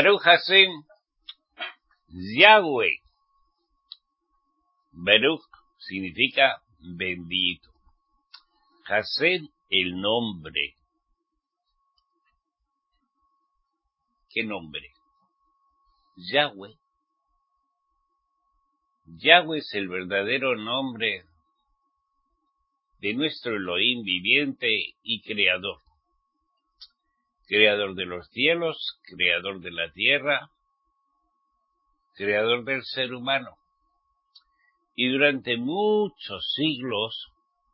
Baruch Hashem, Yahweh. Baruch significa bendito. Hashem, el nombre. ¿Qué nombre? Yahweh. Yahweh es el verdadero nombre de nuestro Elohim viviente y creador. Creador de los cielos, creador de la tierra, creador del ser humano. Y durante muchos siglos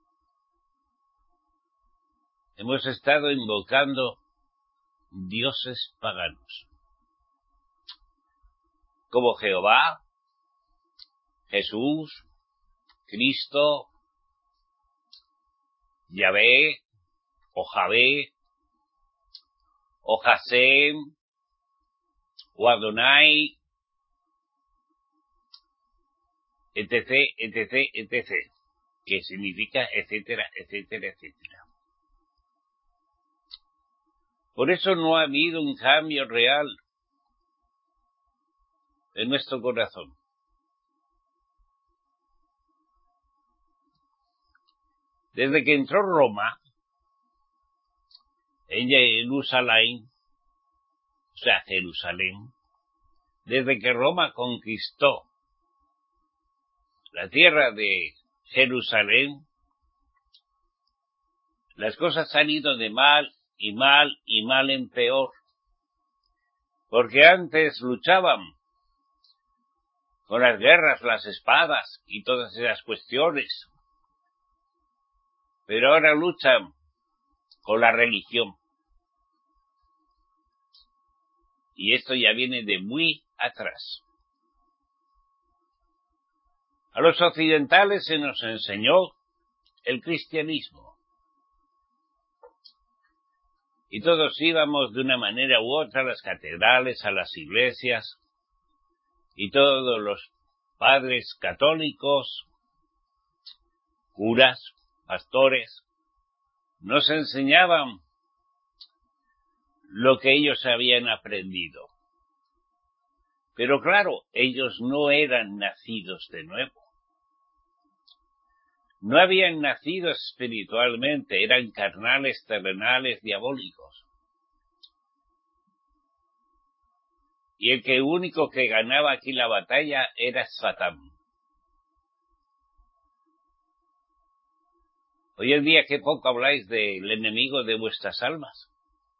hemos estado invocando dioses paganos, como Jehová, Jesús, Cristo, Yahvé, o Javé, o Hasem, o Adonai, etc., etc., etc., que significa etcétera, etcétera, etcétera. Por eso no ha habido un cambio real en nuestro corazón. Desde que entró Roma en Jerusalén, desde que Roma conquistó la tierra de Jerusalén, las cosas han ido de mal y mal y mal en peor, porque antes luchaban con las guerras, las espadas y todas esas cuestiones, pero ahora luchan con la religión. Y esto ya viene de muy atrás. A los occidentales se nos enseñó el cristianismo. Y todos íbamos de una manera u otra a las catedrales, a las iglesias, y todos los padres católicos, curas, pastores, nos enseñaban lo que ellos habían aprendido. Pero claro, ellos no eran nacidos de nuevo. No habían nacido espiritualmente, eran carnales, terrenales, diabólicos. Y el único que ganaba aquí la batalla era Satán. Hoy en día, qué poco habláis del enemigo de vuestras almas,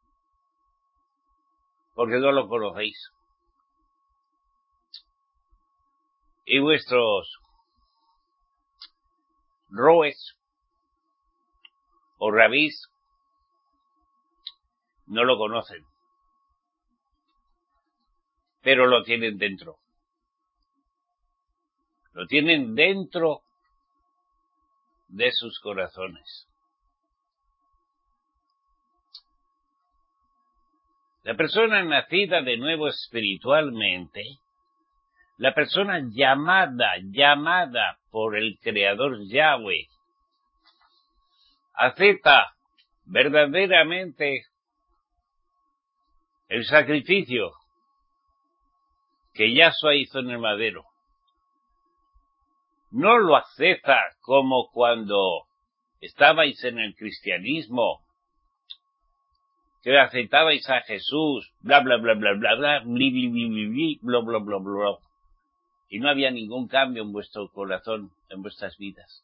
porque no lo conocéis. Y vuestros roes o rabís no lo conocen, pero lo tienen dentro. Lo tienen dentro de sus corazones. La persona nacida de nuevo espiritualmente, la persona llamada por el Creador Yahweh, acepta verdaderamente el sacrificio que Yahshua hizo en el madero. No lo acepta como cuando estabais en el cristianismo, que aceptabais a Jesús, bla bla bla bla bla bla, bli bli bli bli bli, bla bla bla bla, y no había ningún cambio en vuestro corazón, en vuestras vidas.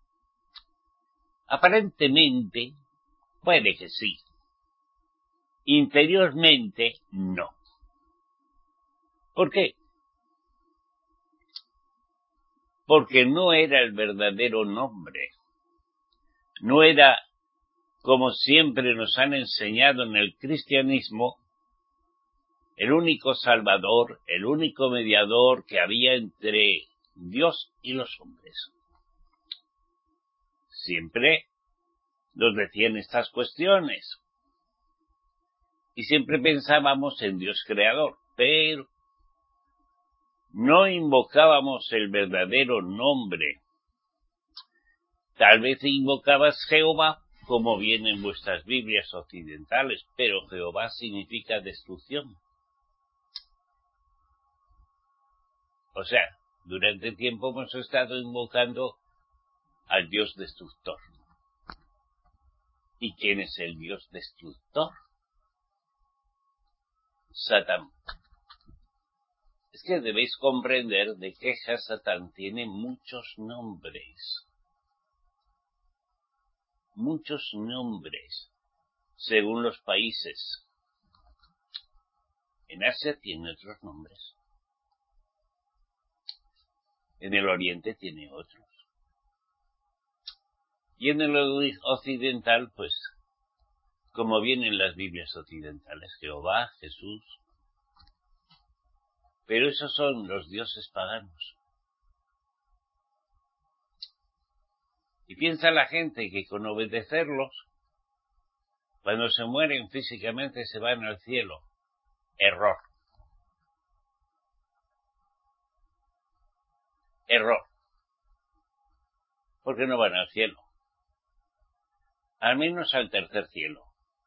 Aparentemente, puede que sí. Interiormente, no. ¿Por qué? Porque no era el verdadero nombre. No era, como siempre nos han enseñado en el cristianismo, el único salvador, el único mediador que había entre Dios y los hombres. Siempre nos decían estas cuestiones. Y siempre pensábamos en Dios creador, pero no invocábamos el verdadero nombre. Tal vez invocabas Jehová, como viene en vuestras Biblias occidentales, pero Jehová significa destrucción. O sea, durante tiempo hemos estado invocando al Dios destructor. ¿Y quién es el Dios destructor? Satán. Es que debéis comprender de que Satán tiene muchos nombres. Muchos nombres, según los países. En Asia tiene otros nombres. En el Oriente tiene otros. Y en el occidental, pues, como vienen las Biblias occidentales, Jehová, Jesús. Pero esos son los dioses paganos. Y piensa la gente que con obedecerlos, cuando se mueren físicamente se van al cielo. Error. Error. Porque no van al cielo. Al menos al tercer cielo.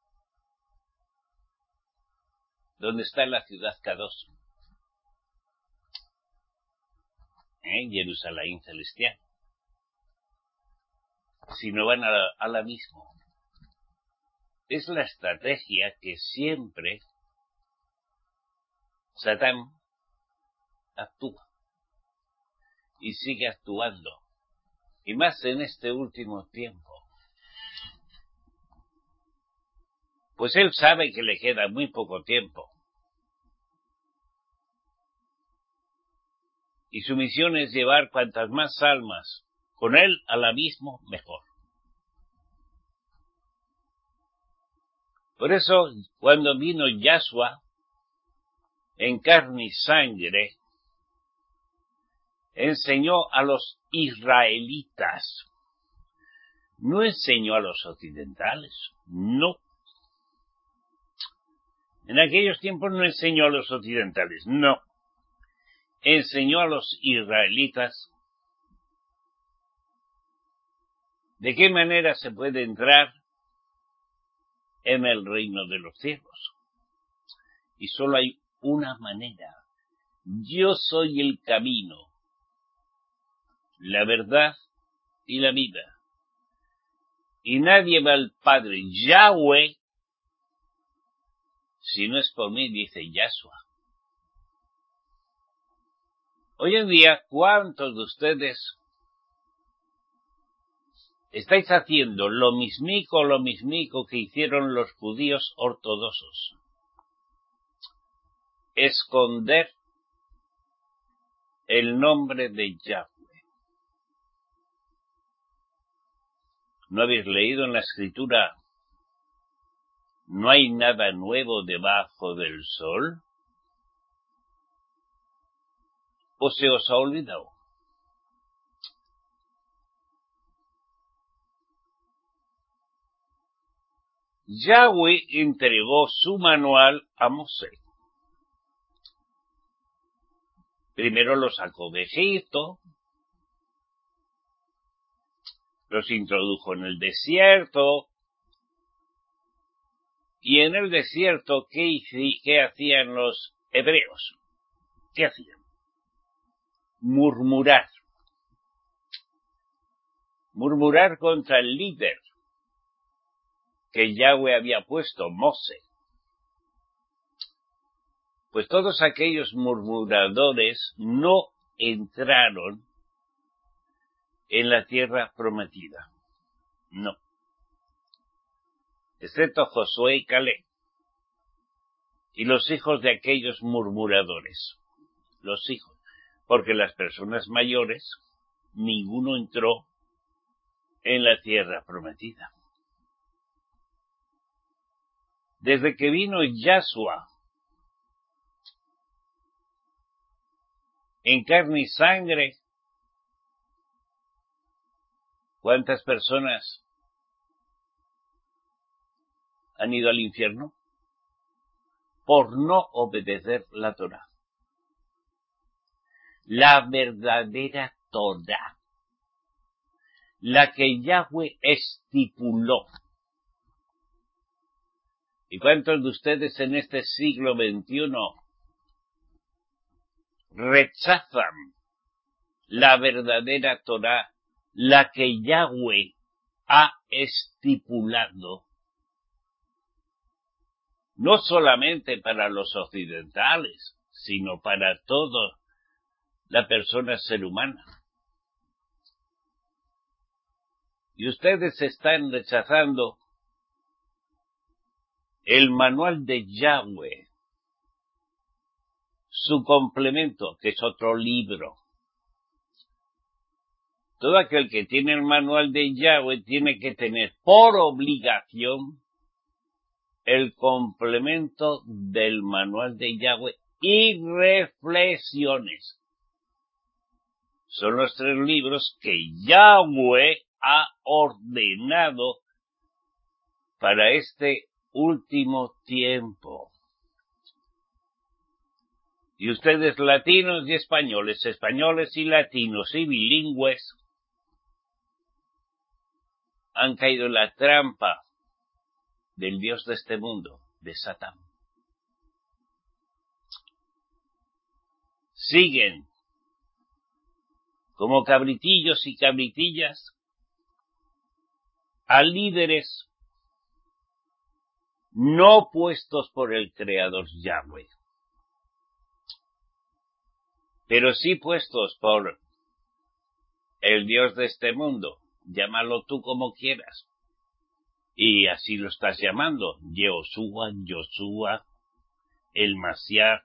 Donde está la ciudad Kadosh. Jerusalén celestial. Si no van al abismo. Es la estrategia que siempre Satán actúa. Y sigue actuando. Y más en este último tiempo. Pues él sabe que le queda muy poco tiempo. Y su misión es llevar cuantas más almas con él al abismo, mejor. Por eso, cuando vino Yahshua, en carne y sangre, enseñó a los israelitas. No enseñó a los occidentales, no. En aquellos tiempos no enseñó a los occidentales, no. Enseñó a los israelitas de qué manera se puede entrar en el reino de los cielos. Y solo hay una manera. Yo soy el camino, la verdad y la vida. Y nadie va al Padre, Yahweh, si no es por mí, dice Yahshua. Hoy en día, ¿cuántos de ustedes estáis haciendo lo mismico que hicieron los judíos ortodoxos? Esconder el nombre de Yahweh. ¿No habéis leído en la Escritura? ¿No hay nada nuevo debajo del sol? ¿O se os ha olvidado? Yahweh entregó su manual a Mosé. Primero los sacó de Egipto, los introdujo en el desierto, y en el desierto, ¿qué hacían los hebreos? ¿Qué hacían? Murmurar. Murmurar contra el líder que Yahweh había puesto, Mosé. Pues todos aquellos murmuradores no entraron en la tierra prometida. No. Excepto Josué y Caleb. Y los hijos de aquellos murmuradores. Los hijos. Porque las personas mayores, ninguno entró en la tierra prometida. Desde que vino Yahshua en carne y sangre, ¿cuántas personas han ido al infierno? Por no obedecer la Torá. La verdadera Torá. La que Yahweh estipuló. ¿Y cuántos de ustedes en este siglo XXI rechazan la verdadera Torá, la que Yahweh ha estipulado, no solamente para los occidentales, sino para toda la persona ser humana. Y ustedes están rechazando el manual de Yahweh, su complemento, que es otro libro. Todo aquel que tiene el manual de Yahweh tiene que tener por obligación el complemento del manual de Yahweh y reflexiones. Son los 3 libros que Yahweh ha ordenado para este último tiempo. Y ustedes, latinos y españoles y latinos y bilingües, han caído en la trampa del Dios de este mundo, de Satán. Siguen como cabritillos y cabritillas a líderes no puestos por el Creador Yahweh, pero sí puestos por el Dios de este mundo. Llámalo tú como quieras. Y así lo estás llamando. Yoshua, el Mashiach,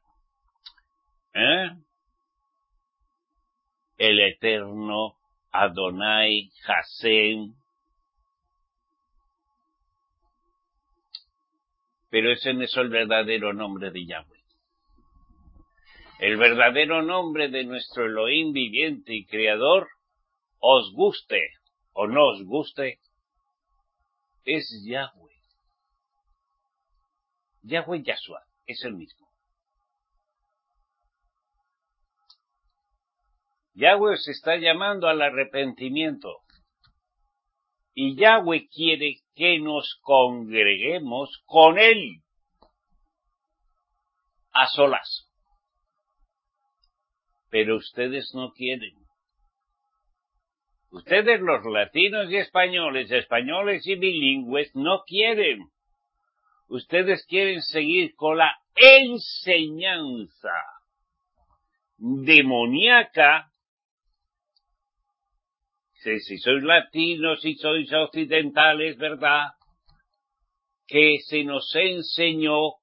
el Eterno, Adonai, Hashem. Pero ese no es el verdadero nombre de Yahweh. El verdadero nombre de nuestro Elohim viviente y creador, os guste o no os guste, es Yahweh. Yahweh Yahshua es el mismo. Yahweh os está llamando al arrepentimiento. Y Yahweh quiere que nos congreguemos con Él a solas. Pero ustedes no quieren. Ustedes, los latinos y españoles y bilingües, no quieren. Ustedes quieren seguir con la enseñanza demoníaca. Si sois latinos, si sois occidentales, ¿verdad? Que se nos enseñó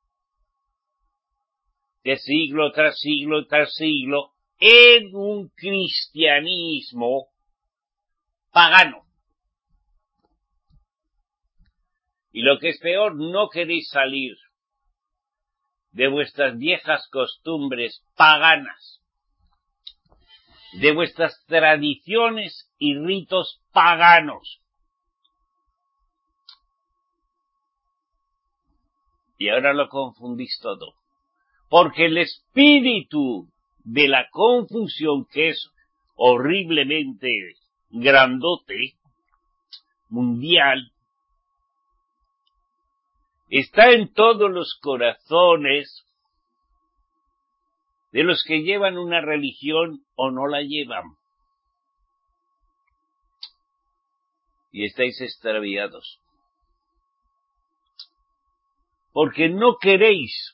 de siglo tras siglo tras siglo en un cristianismo pagano. Y lo que es peor, no queréis salir de vuestras viejas costumbres paganas, de vuestras tradiciones y ritos paganos. Y ahora lo confundís todo. Porque el espíritu de la confusión, que es horriblemente grandote, mundial, está en todos los corazones de los que llevan una religión o no la llevan. Y estáis extraviados. Porque no queréis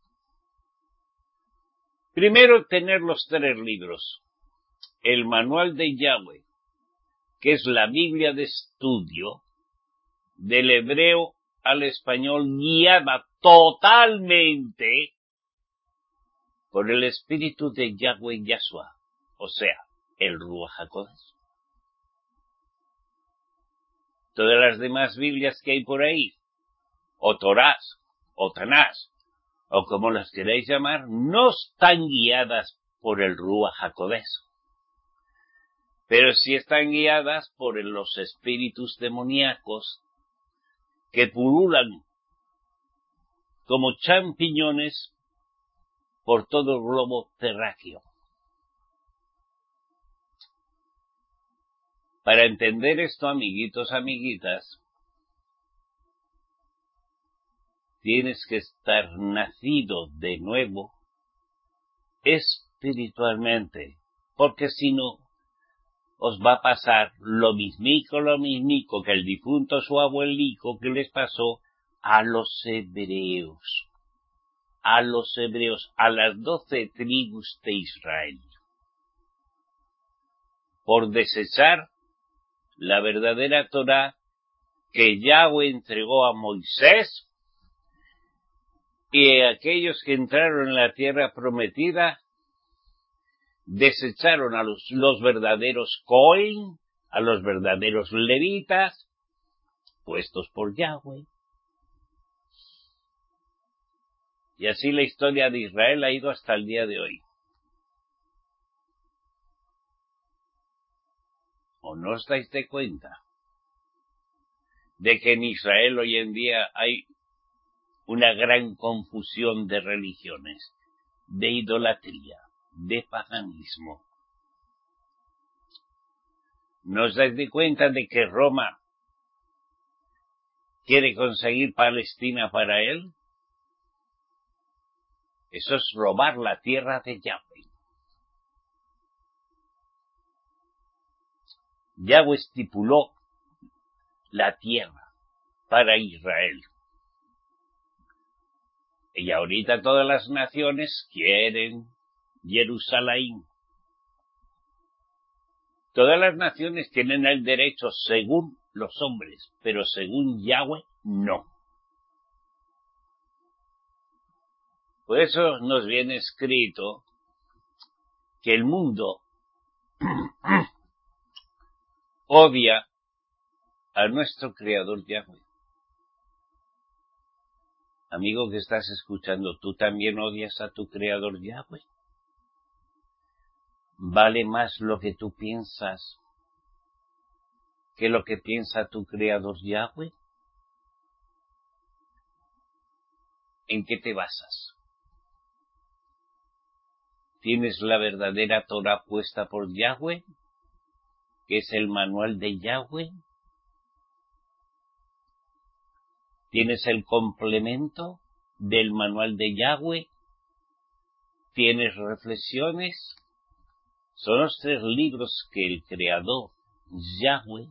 primero tener los 3 libros. El manual de Yahweh, que es la Biblia de estudio, del hebreo al español, guiada totalmente por el espíritu de Yahweh Yahshua, o sea, el Ruach HaKodesh. Todas las demás Biblias que hay por ahí, o Torás, o Tanás, o como las queráis llamar, no están guiadas por el Ruach HaKodesh, pero sí están guiadas por los espíritus demoníacos que pululan como champiñones por todo el globo terráqueo. Para entender esto, amiguitos, amiguitas, tienes que estar nacido de nuevo espiritualmente, porque si no, os va a pasar lo mismico que el difunto su abuelico que les pasó a los hebreos, a las 12 tribus de Israel, por desechar la verdadera Torá que Yahweh entregó a Moisés, y aquellos que entraron en la tierra prometida desecharon a los verdaderos Cohen, a los verdaderos levitas, puestos por Yahweh. Y así la historia de Israel ha ido hasta el día de hoy. ¿O no os dais de cuenta de que en Israel hoy en día hay una gran confusión de religiones, de idolatría, de paganismo? ¿No os dais de cuenta de que Roma quiere conseguir Palestina para él? Eso es robar la tierra de Yahweh. Yahweh estipuló la tierra para Israel. Y ahorita todas las naciones quieren Jerusalén. Todas las naciones tienen el derecho según los hombres, pero según Yahweh no. Por eso nos viene escrito que el mundo odia a nuestro Creador Yahweh. Amigo que estás escuchando, ¿tú también odias a tu Creador Yahweh? ¿Vale más lo que tú piensas que lo que piensa tu Creador Yahweh? ¿En qué te basas? ¿Tienes la verdadera Torah puesta por Yahweh, que es el manual de Yahweh? ¿Tienes el complemento del manual de Yahweh? ¿Tienes reflexiones? Son los 3 libros que el Creador Yahweh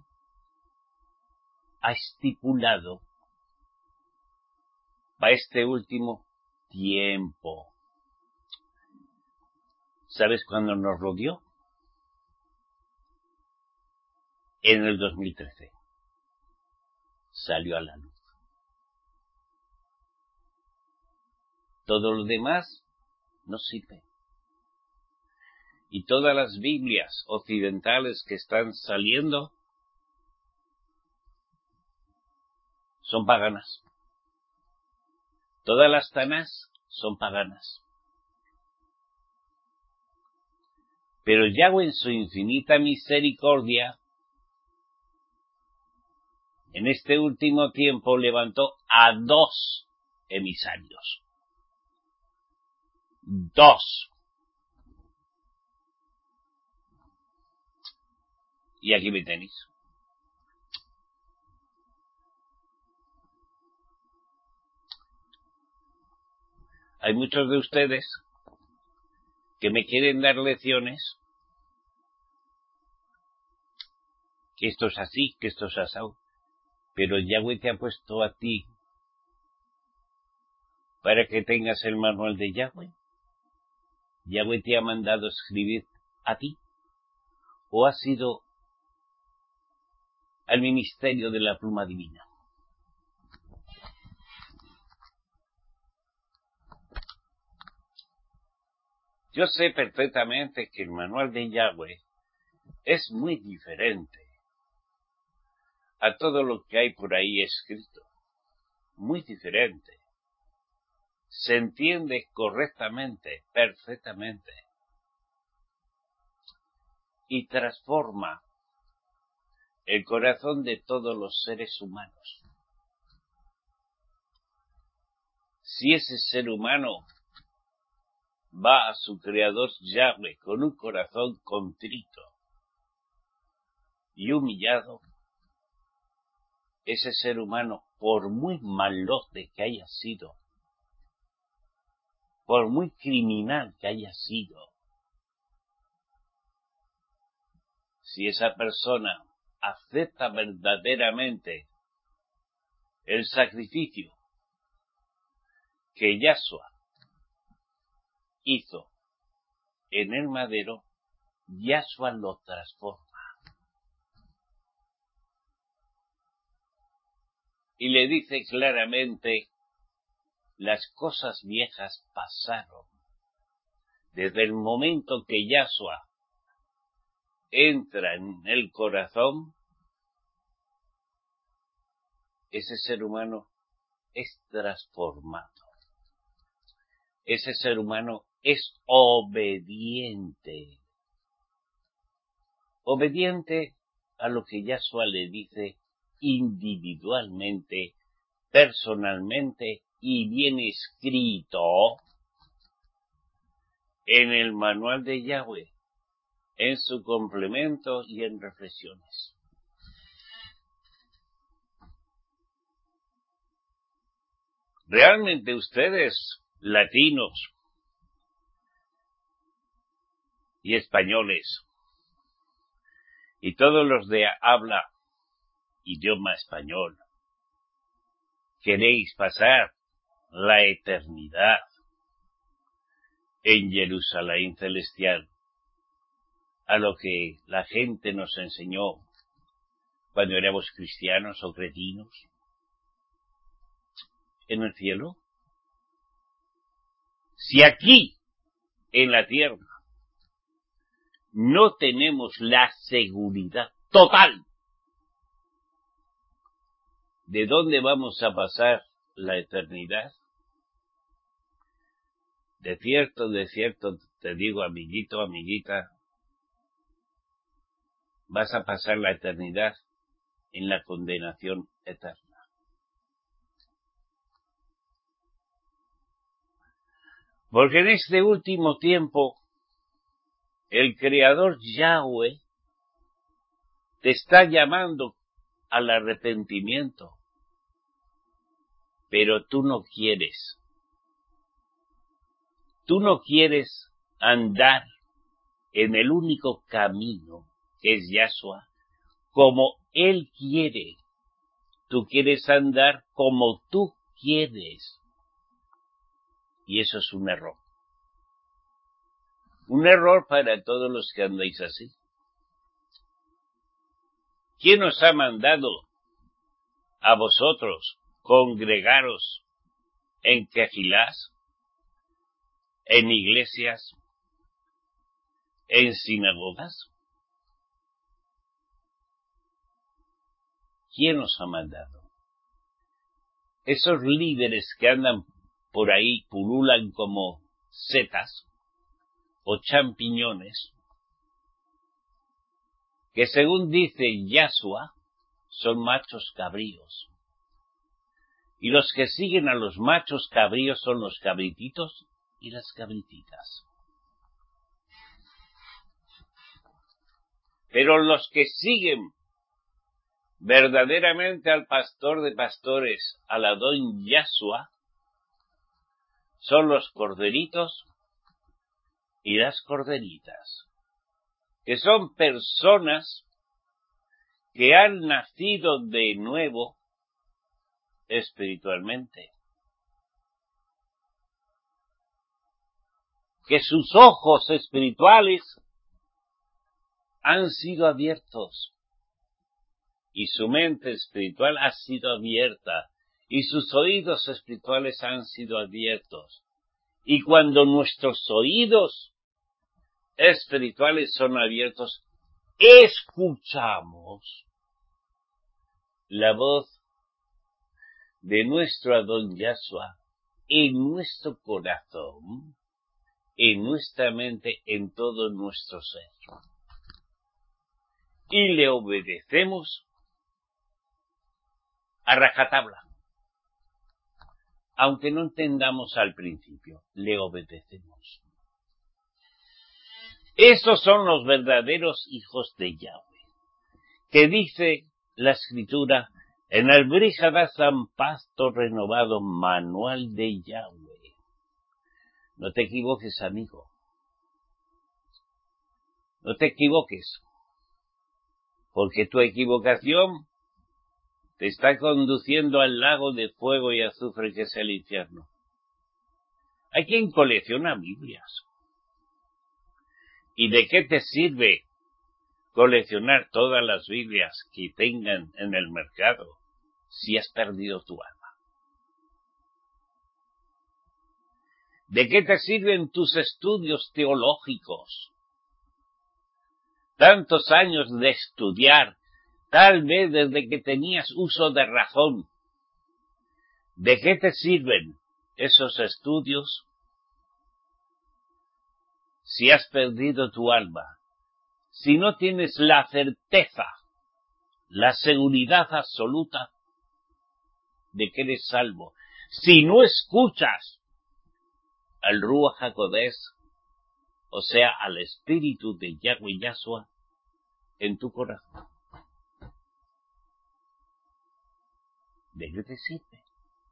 ha estipulado para este último tiempo. ¿Sabes cuándo nos lo dio? En el 2013. Salió a la luz. Todo lo demás no sirve. Y todas las Biblias occidentales que están saliendo son paganas. Todas las Tanás son paganas. Pero Yahweh en su infinita misericordia, en este último tiempo levantó a 2 emisarios. 2. Y aquí me tenéis. Hay muchos de ustedes que me quieren dar lecciones, que esto es así, que esto es asado. Pero Yahweh te ha puesto a ti para que tengas el manual de Yahweh. Yahweh te ha mandado escribir a ti. ¿O has ido al ministerio de la pluma divina? Yo sé perfectamente que el manual de Yahweh es muy diferente a todo lo que hay por ahí escrito. Muy diferente. Se entiende correctamente, perfectamente. Y transforma el corazón de todos los seres humanos. Si ese ser humano va a su Creador Yahweh con un corazón contrito y humillado, ese ser humano, por muy malote que haya sido, por muy criminal que haya sido, si esa persona acepta verdaderamente el sacrificio que Yahshua hizo en el madero, Yahshua lo transforma. Y le dice claramente, las cosas viejas pasaron. Desde el momento que Yahshua entra en el corazón, ese ser humano es transformado. Ese ser humano es obediente. Obediente a lo que Yahshua le dice individualmente, personalmente y bien escrito en el manual de Yahweh, en su complemento y en reflexiones. Realmente ustedes, latinos y españoles, y todos los de habla idioma español, queréis pasar la eternidad en Jerusalén celestial, a lo que la gente nos enseñó cuando éramos cristianos o cretinos, en el cielo. Si aquí, en la tierra, no tenemos la seguridad total de dónde vamos a pasar la eternidad, de cierto, te digo, amiguito, amiguita, vas a pasar la eternidad en la condenación eterna. Porque en este último tiempo, el Creador Yahweh te está llamando al arrepentimiento, pero tú no quieres. Tú no quieres andar en el único camino que es Yahshua, como Él quiere. Tú quieres andar como tú quieres. Y eso es un error. Un error para todos los que andáis así. ¿Quién os ha mandado a vosotros congregaros en quejilás, en iglesias, en sinagogas? ¿Quién os ha mandado? Esos líderes que andan por ahí, pululan como setas o champiñones, que según dice Yahshua, son machos cabríos. Y los que siguen a los machos cabríos son los cabrititos y las cabrititas. Pero los que siguen verdaderamente al pastor de pastores, al Adón Yahshua, son los corderitos y las corderitas, que son personas que han nacido de nuevo espiritualmente, que sus ojos espirituales han sido abiertos y su mente espiritual ha sido abierta y sus oídos espirituales han sido abiertos. Y cuando nuestros oídos espirituales son abiertos, escuchamos la voz de nuestro Adón Yahshua en nuestro corazón, en nuestra mente, en todo nuestro ser. Y le obedecemos a rajatabla. Aunque no entendamos al principio, le obedecemos. Esos son los verdaderos hijos de Yahweh, que dice la Escritura en el Brit Hadashah, Pacto Renovado, Manual de Yahweh. No te equivoques, amigo. No te equivoques. porque tu equivocación te está conduciendo al lago de fuego y azufre que es el infierno. Hay quien colecciona Biblias. ¿Y de qué te sirve coleccionar todas las Biblias que tengan en el mercado si has perdido tu alma? ¿De qué te sirven tus estudios teológicos? Tantos años de estudiar, tal vez desde que tenías uso de razón. ¿De qué te sirven esos estudios si has perdido tu alma? Si no tienes la certeza, la seguridad absoluta de que eres salvo. Si no escuchas al Ruach HaKodesh, o sea, al Espíritu de Yahweh Yahshua en tu corazón. ¿De qué te sirve?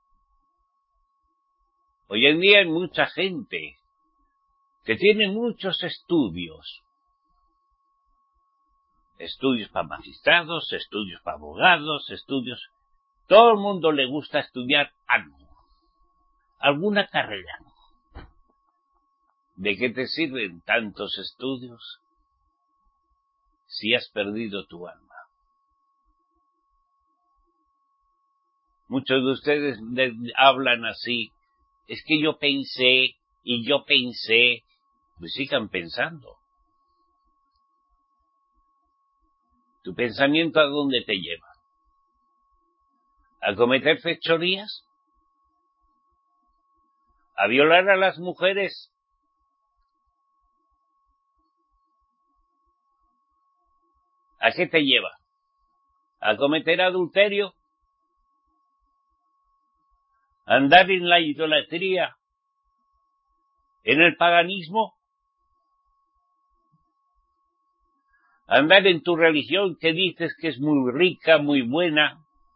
Hoy en día hay mucha gente que tiene muchos estudios. Estudios para magistrados, estudios para abogados, estudios... Todo el mundo le gusta estudiar algo, alguna carrera. ¿De qué te sirven tantos estudios si has perdido tu alma? Muchos de ustedes hablan así, es que yo pensé, pues sigan pensando. ¿Tu pensamiento a dónde te lleva? ¿A cometer fechorías? ¿A violar a las mujeres? ¿A qué te lleva? ¿A cometer adulterio? ¿A andar en la idolatría? ¿En el paganismo? ¿A andar en tu religión que dices que es muy rica, muy buena,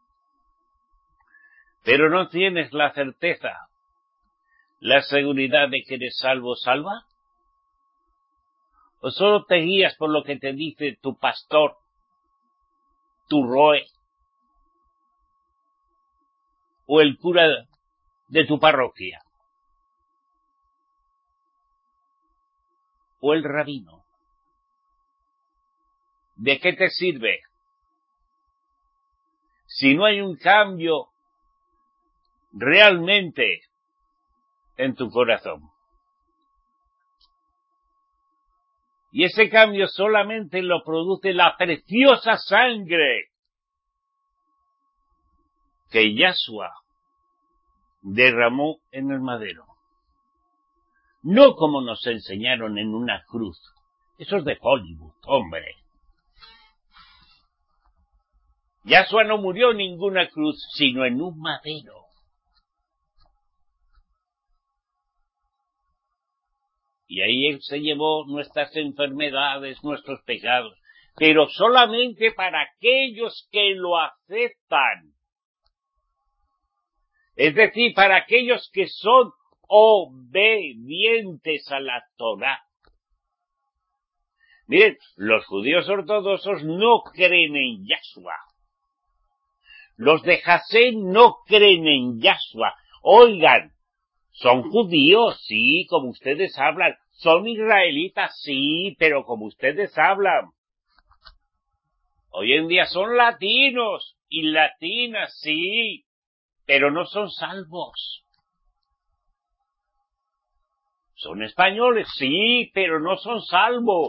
pero no tienes la certeza, la seguridad de que eres salvo, salva? ¿O solo te guías por lo que te dice tu pastor, tu roe, o el cura de tu parroquia, o el rabino? ¿De qué te sirve si no hay un cambio realmente en tu corazón? Y ese cambio solamente lo produce la preciosa sangre que Yahshua derramó en el madero. No como nos enseñaron en una cruz. Eso es de Hollywood, hombre. Yahshua no murió en ninguna cruz, sino en un madero. Y ahí Él se llevó nuestras enfermedades, nuestros pecados, pero solamente para aquellos que lo aceptan. Es decir, para aquellos que son obedientes a la Torá. Miren, los judíos ortodoxos no creen en Yahshua. Los de Jasén no creen en Yahshua. Oigan, son judíos, sí, como ustedes hablan. Son israelitas, sí, pero como ustedes hablan. Hoy en día son latinos y latinas, sí, pero no son salvos. Son españoles, sí, pero no son salvos.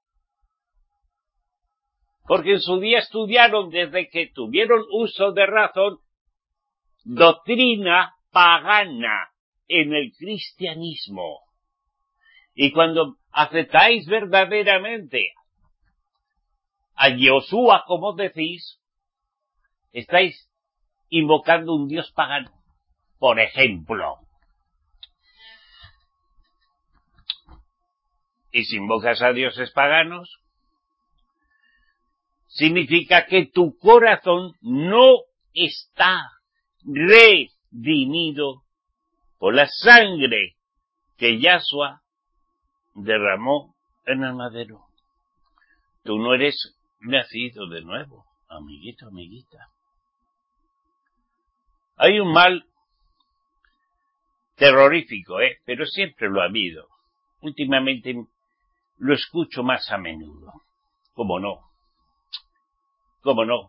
Porque en su día estudiaron, desde que tuvieron uso de razón, doctrina pagana en el cristianismo. Y cuando aceptáis verdaderamente a Yoshua, como decís, estáis invocando un dios pagano. Por ejemplo. Y si invocas a dioses paganos, significa que tu corazón no está redimido por la sangre que Yahshua derramó en el madero. Tú no eres nacido de nuevo, amiguito, amiguita. Hay un mal terrorífico, pero siempre lo ha habido. Últimamente lo escucho más a menudo. ¿Cómo no? ¿Cómo no?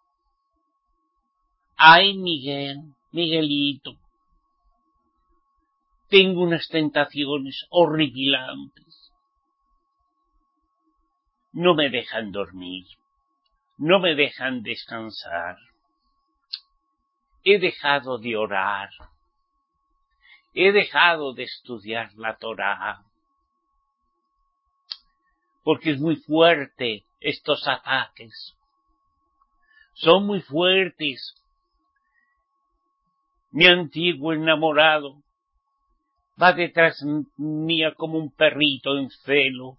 Ay, Miguelito, tengo unas tentaciones horripilantes. No me dejan dormir, no me dejan descansar. He dejado de orar, he dejado de estudiar la Torá, porque es muy fuerte estos ataques. Son muy fuertes. Mi antiguo enamorado va detrás mía como un perrito en celo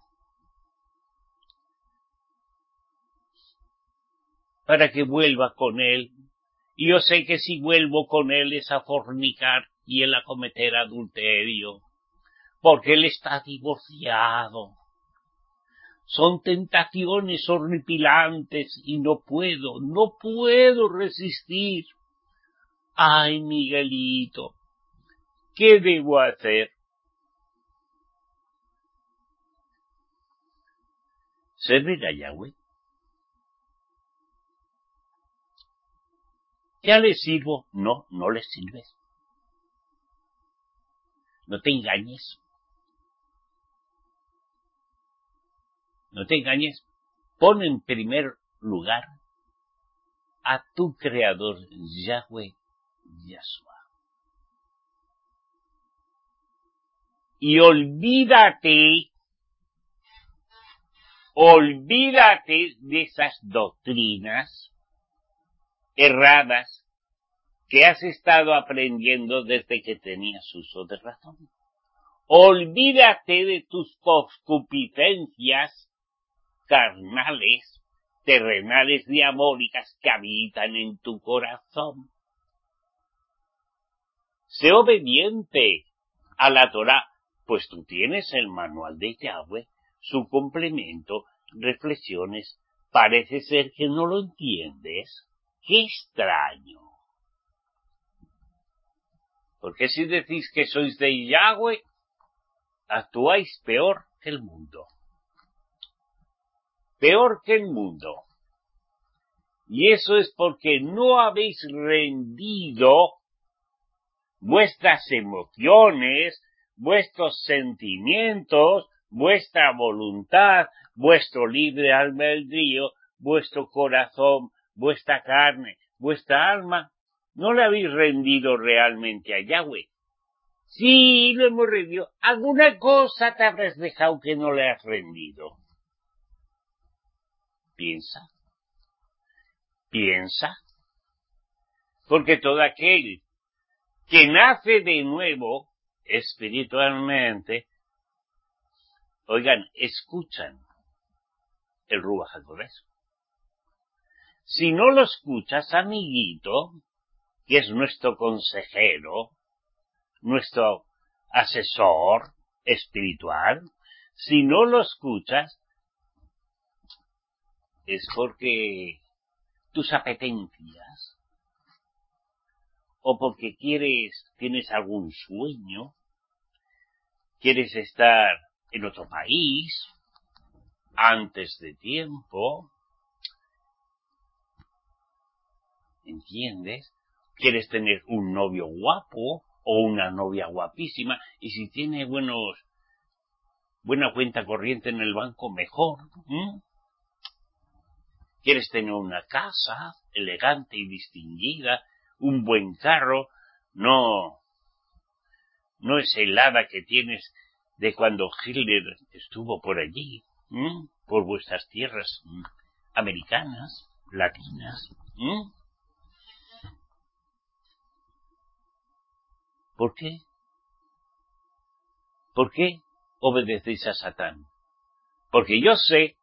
para que vuelva con él. Y yo sé que si vuelvo con él es a fornicar y él a cometer adulterio, porque él está divorciado. Son tentaciones horripilantes y no puedo resistir. Ay, Miguelito, ¿qué debo hacer? ¿Servir a Yahweh? ¿Ya le sirvo? No, no le sirves. No te engañes. No te engañes. Pon en primer lugar a tu Creador, Yahweh, Yahshua. Y olvídate de esas doctrinas erradas que has estado aprendiendo desde que tenías uso de razón. Olvídate de tus concupiscencias carnales, terrenales, diabólicas que habitan en tu corazón. Sé obediente a la Torá, pues tú tienes el manual de Yahweh, su complemento, reflexiones. Parece ser que no lo entiendes. ¡Qué extraño! Porque si decís que sois de Yahweh, actuáis peor que el mundo. Peor que el mundo. Y eso es porque no habéis rendido vuestras emociones, vuestros sentimientos, vuestra voluntad, vuestro libre albedrío, vuestro corazón, vuestra carne, vuestra alma. No le habéis rendido realmente a Yahweh. Sí, lo hemos rendido. Alguna cosa te habrás dejado que no le has rendido. Piensa. Porque todo aquel que nace de nuevo espiritualmente, oigan, escuchan el Ruach HaKodesh. Si no lo escuchas, amiguito, que es nuestro consejero, nuestro asesor espiritual, si no lo escuchas, es porque tus apetencias, o porque tienes algún sueño, quieres estar en otro país, antes de tiempo, ¿entiendes? Quieres tener un novio guapo o una novia guapísima, y si tiene buena cuenta corriente en el banco, mejor. Quieres tener una casa elegante y distinguida, un buen carro, no es el hada que tienes de cuando Hitler estuvo por allí, por vuestras tierras americanas, latinas. ¿Por qué? ¿Por qué obedecéis a Satán? Porque yo sé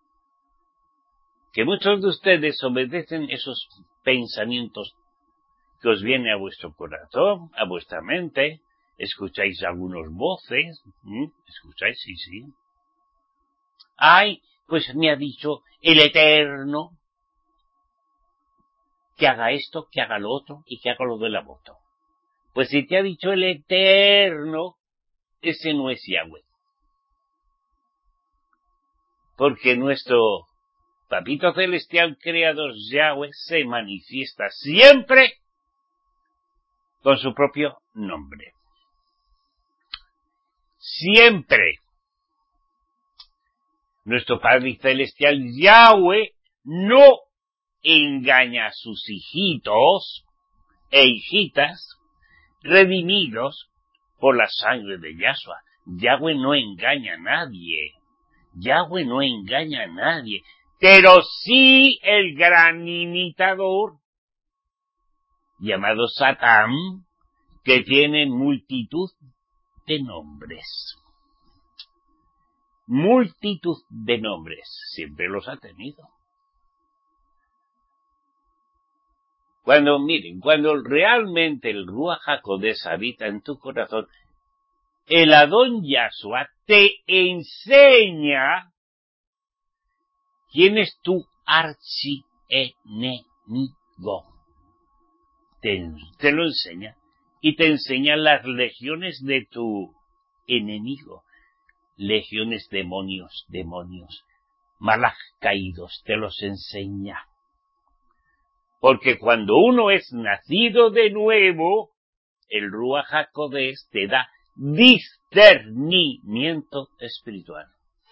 que muchos de ustedes obedecen esos pensamientos que os vienen a vuestro corazón, a vuestra mente, escucháis algunas voces, escucháis, sí. Ay, Pues me ha dicho el Eterno que haga esto, que haga lo otro y que haga lo del aborto. Pues si te ha dicho el Eterno, ese no es Yahweh. Porque nuestro Papito Celestial Creador Yahweh se manifiesta siempre con su propio nombre. Siempre. Nuestro Padre Celestial Yahweh no engaña a sus hijitos e hijitas redimidos por la sangre de Yahshua. Yahweh no engaña a nadie. Yahweh no engaña a nadie. Pero sí el gran imitador llamado Satán, que tiene multitud de nombres. Multitud de nombres. Siempre los ha tenido. Cuando realmente el Ruach HaKodesh habita en tu corazón, el Adón Yahshua te enseña quién es tu archienemigo. Te lo enseña. Y te enseña las legiones de tu enemigo. Legiones, demonios, malaj caídos, te los enseña. Porque cuando uno es nacido de nuevo, el Ruach HaKodesh te da discernimiento espiritual.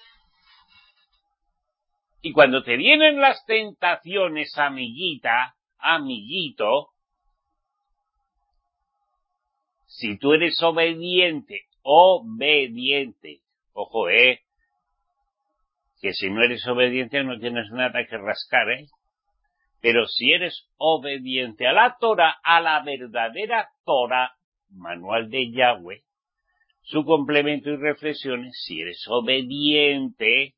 Y cuando te vienen las tentaciones, amiguito, si tú eres obediente, ojo, que si no eres obediente no tienes nada que rascar, pero si eres obediente a la Torah, a la verdadera Torah, manual de Yahweh, su complemento y reflexiones, si eres obediente,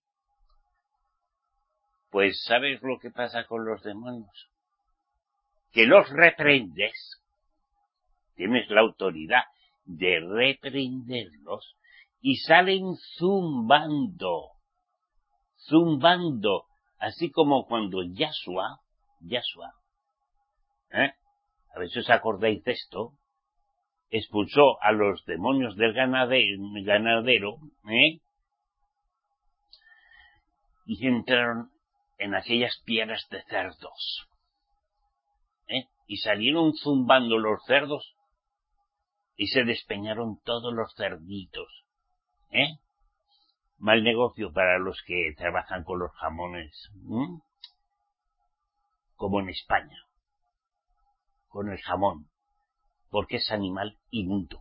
pues ¿sabes lo que pasa con los demonios? Que los reprendes, tienes la autoridad de reprenderlos y salen zumbando, así como cuando Yahshua, a ver si os acordáis de esto, expulsó a los demonios del ganadero, y entraron en aquellas piedras de cerdos, y salieron zumbando los cerdos y se despeñaron todos los cerditos, Mal negocio para los que trabajan con los jamones, como en España, con el jamón, porque es animal inmundo.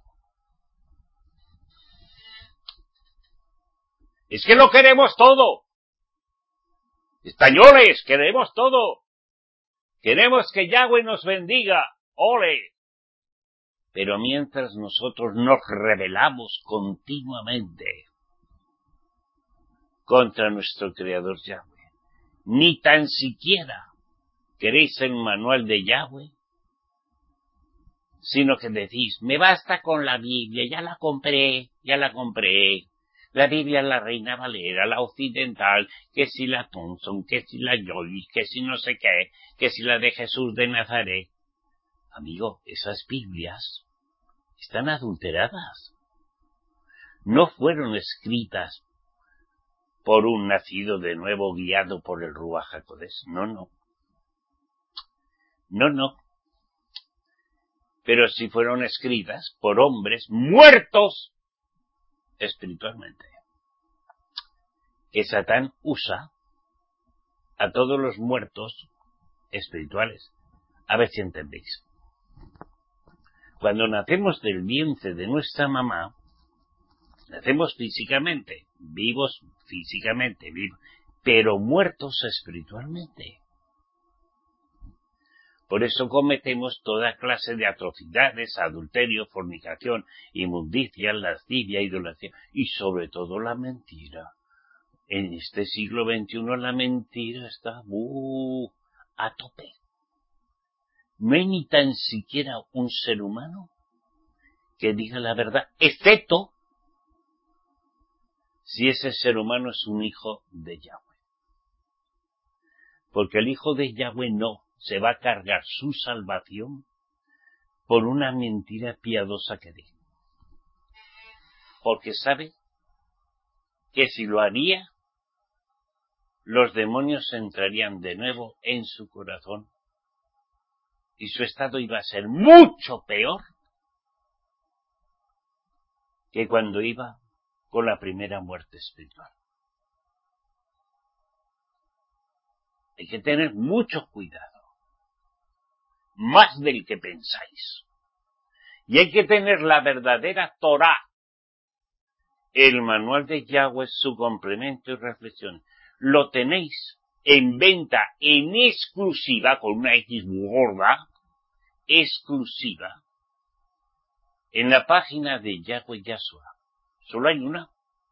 Es que lo queremos todo. Españoles, queremos todo. Queremos que Yahweh nos bendiga. ¡Ole! Pero mientras nosotros nos rebelamos continuamente contra nuestro Creador Yahweh, ni tan siquiera queréis el manual de Yahweh, sino que decís, me basta con la Biblia, ya la compré. La Biblia, la Reina Valera, la occidental, que si la Thompson, que si la Joyce, que si no sé qué, que si la de Jesús de Nazaret. Amigo, esas Biblias están adulteradas. No fueron escritas por un nacido de nuevo guiado por el Ruach HaKodesh. No. Pero sí fueron escritas por hombres muertos espiritualmente. Que Satán usa a todos los muertos espirituales. A ver si entendéis. Cuando nacemos del vientre de nuestra mamá, nacemos físicamente, vivos, pero muertos espiritualmente. Por eso cometemos toda clase de atrocidades, adulterio, fornicación, inmundicia, lascivia, idolatría y sobre todo la mentira. En este siglo XXI la mentira está a tope. No hay ni tan siquiera un ser humano que diga la verdad, excepto si ese ser humano es un hijo de Yahweh. Porque el Hijo de Yahweh no se va a cargar su salvación por una mentira piadosa que diga. Porque sabe que si lo haría, los demonios entrarían de nuevo en su corazón y su estado iba a ser mucho peor que cuando iba con la primera muerte espiritual. Hay que tener mucho cuidado, más del que pensáis. Y hay que tener la verdadera Torá, el manual de Yahweh, su complemento y reflexión. Lo tenéis en venta en exclusiva, con una X muy gorda, exclusiva, en la página de Yahweh Yahshua. Solo hay una,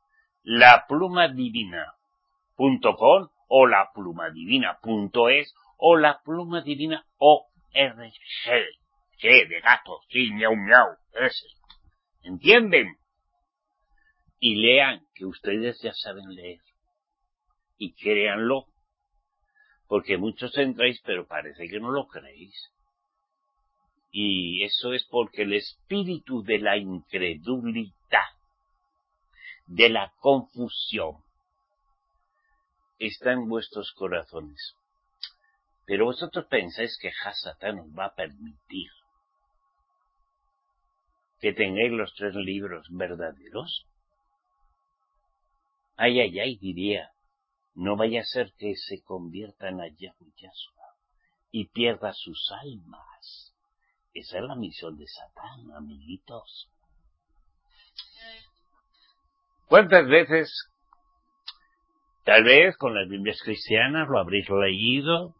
laplumadivina.com o laplumadivina.es o laplumadivina.org. G de gato, sí, miau miau, ese. ¿Entienden? Y lean, que ustedes ya saben leer. Y créanlo, porque muchos entráis, pero parece que no lo creéis. Y eso es porque el espíritu de la incredulidad, de la confusión, está en vuestros corazones. Pero vosotros pensáis que Hasatán os va a permitir que tengáis los 3 libros verdaderos. Ay, ay, ay, diría, no vaya a ser que se conviertan a Yahweh Yahshua y pierda sus almas. Esa es la misión de Satán, amiguitos. ¿Cuántas veces, tal vez con las Biblias cristianas, lo habréis leído?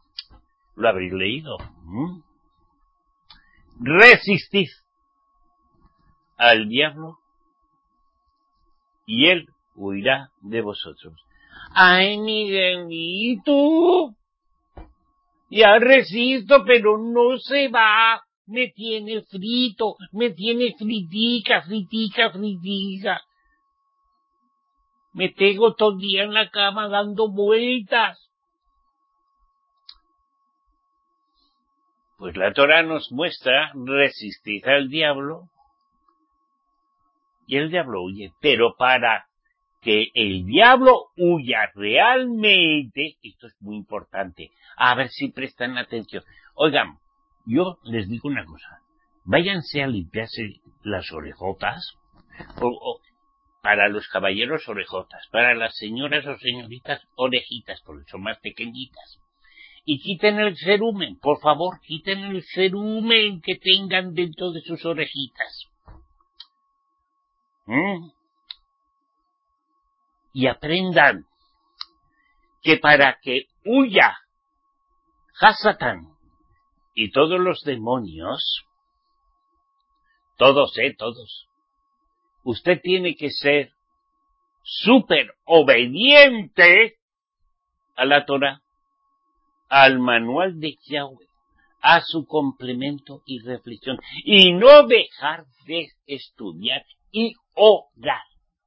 Resistid al diablo y él huirá de vosotros. Ay, Miguelito, ya resisto, pero no se va. Me tiene frito, me tiene fritica. Me tengo todo el día en la cama dando vueltas. Pues la Torá nos muestra, resistid al diablo y el diablo huye. Pero para que el diablo huya realmente, esto es muy importante, a ver si prestan atención. Oigan, yo les digo una cosa, váyanse a limpiarse las orejotas, o para los caballeros orejotas, para las señoras o señoritas orejitas, porque son más pequeñitas. Y quiten el cerumen, por favor, quiten el cerumen que tengan dentro de sus orejitas. Y aprendan que para que huya Hasatán y todos los demonios, todos, usted tiene que ser súper obediente a la Torá, al manual de Yahweh, a su complemento y reflexión, y no dejar de estudiar y orar.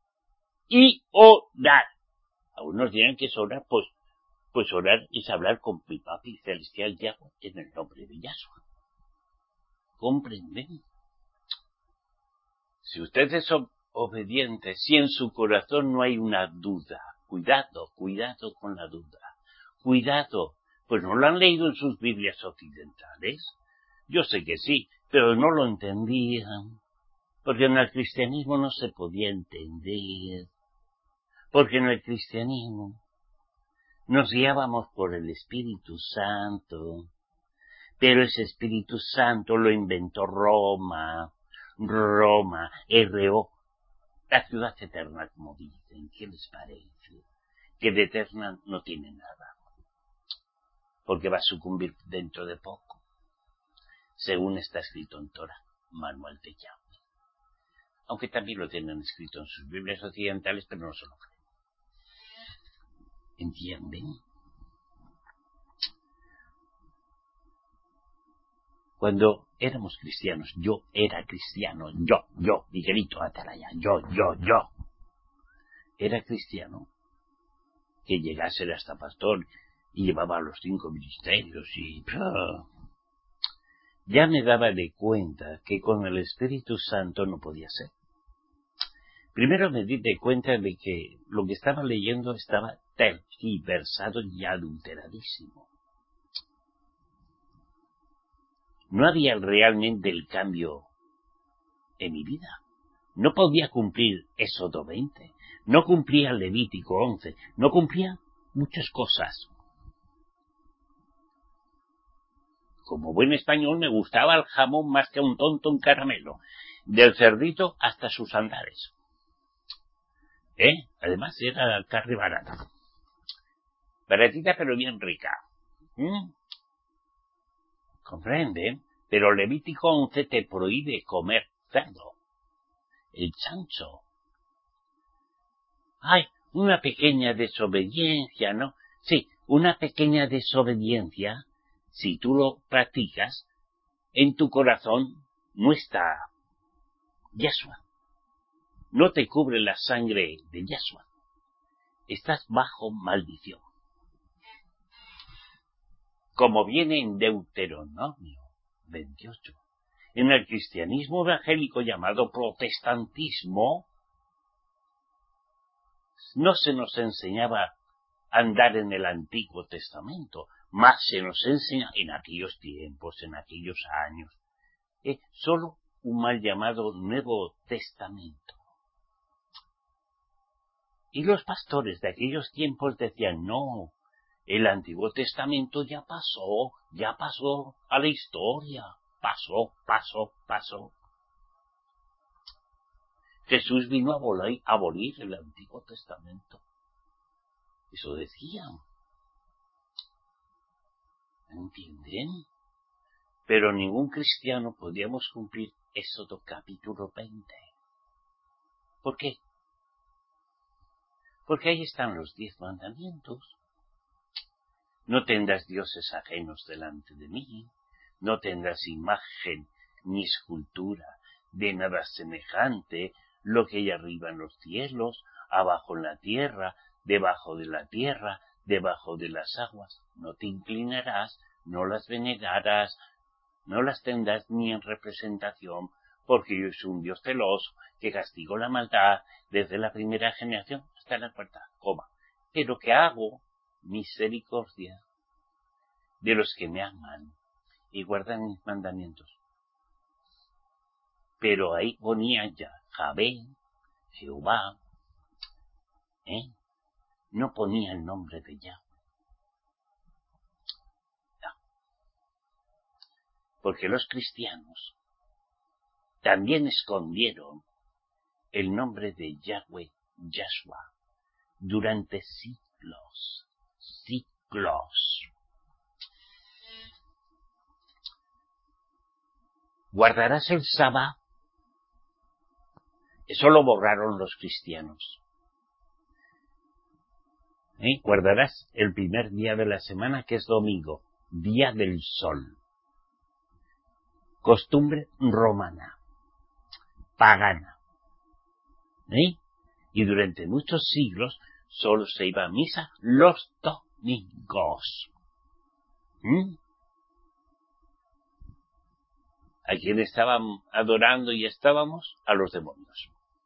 Algunos dirán que es orar, pues orar es hablar con mi papi celestial Yahweh en el nombre de Yahshua. ¿Comprenden? Si usted es obediente, si en su corazón no hay una duda, cuidado con la duda, cuidado, pues no lo han leído en sus Biblias occidentales. Yo sé que sí, pero no lo entendían, porque en el cristianismo no se podía entender, porque en el cristianismo nos guiábamos por el Espíritu Santo, pero ese Espíritu Santo lo inventó Roma, R.O., la ciudad eterna, como dicen. ¿Qué les parece? Que de eterna no tiene nada, porque va a sucumbir dentro de poco, según está escrito en Torah, manual de Yahweh. Aunque también lo tienen escrito en sus Biblias occidentales, pero no se lo creen. ¿Entienden? Cuando éramos cristianos, yo era cristiano, yo, Miguelito Atalaya, yo. Era cristiano, que llegase hasta pastor, y llevaba los 5 ministerios y... Ya me daba de cuenta que con el Espíritu Santo no podía ser. Primero me di de cuenta de que lo que estaba leyendo estaba tergiversado y adulteradísimo. No había realmente el cambio en mi vida. No podía cumplir Éxodo 20, no cumplía Levítico 11, no cumplía muchas cosas. Como buen español me gustaba el jamón más que un tonto un caramelo, del cerdito hasta sus andares. Además era carne barata. Baratita pero bien rica. ¿Comprenden? Pero Levítico 11 te prohíbe comer cerdo. El chancho. Ay, una pequeña desobediencia, ¿no? Sí, una pequeña desobediencia, si tú lo practicas, en tu corazón no está Yeshua. No te cubre la sangre de Yeshua. Estás bajo maldición. Como viene en Deuteronomio 28. En el cristianismo evangélico llamado protestantismo, no se nos enseñaba a andar en el Antiguo Testamento, más se nos enseña en aquellos tiempos, en aquellos años, solo un mal llamado Nuevo Testamento. Y los pastores de aquellos tiempos decían, no, el Antiguo Testamento ya pasó a la historia, pasó. Jesús vino a abolir el Antiguo Testamento. Eso decían. ¿Entienden? Pero ningún cristiano podíamos cumplir Éxodo capítulo 20. ¿Por qué? Porque ahí están los 10 mandamientos. No tendrás dioses ajenos delante de mí. No tendrás imagen ni escultura de nada semejante, lo que hay arriba en los cielos, abajo en la tierra, debajo de la tierra, debajo de las aguas. No te inclinarás, no las venerarás, no las tendrás ni en representación, porque yo soy un Dios celoso, que castigo la maldad desde la primera generación hasta la cuarta, pero que hago misericordia de los que me aman y guardan mis mandamientos. Pero ahí ponía ya Javé, Jehová, no ponía el nombre de Yahweh. No. Porque los cristianos también escondieron el nombre de Yahweh, Yahshua, durante siglos. ¿Guardarás el sábado? Eso lo borraron los cristianos. Guardarás el primer día de la semana, que es domingo, día del sol. Costumbre romana, pagana. Y durante muchos siglos solo se iba a misa los domingos. ¿A quién estaban adorando y estábamos? A los demonios.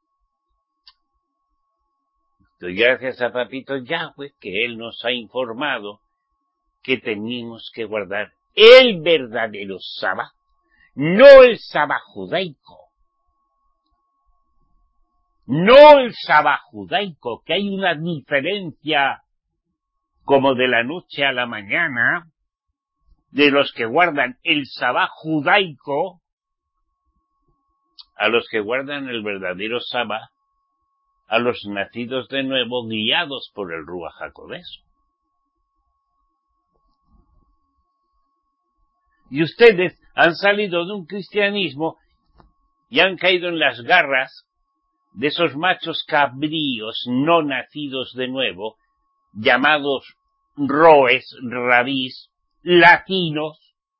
Doy gracias a Papito Yahweh que Él nos ha informado que teníamos que guardar el verdadero sábado, no el sábado judaico. No el sábado judaico, que hay una diferencia como de la noche a la mañana de los que guardan el sábado judaico a los que guardan el verdadero sábado, a los nacidos de nuevo guiados por el Ruach HaKodesh. Y ustedes han salido de un cristianismo y han caído en las garras de esos machos cabríos no nacidos de nuevo, llamados roes, rabís, latinos,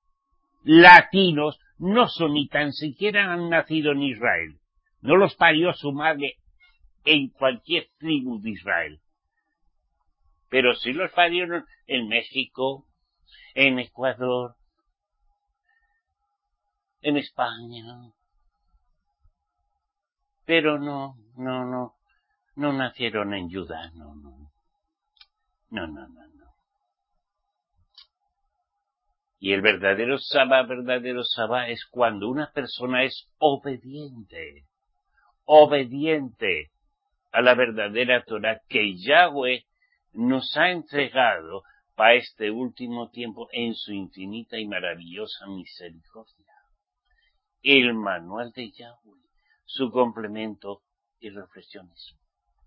no son ni tan siquiera han nacido en Israel. No los parió su madre en cualquier tribu de Israel. Pero sí los parieron en México, en Ecuador, en España. Pero no nacieron en Judá, no. Y el verdadero Sabá es cuando una persona es obediente a la verdadera Torah que Yahweh nos ha entregado para este último tiempo en su infinita y maravillosa misericordia. El manual de Yahweh, su complemento y reflexiones.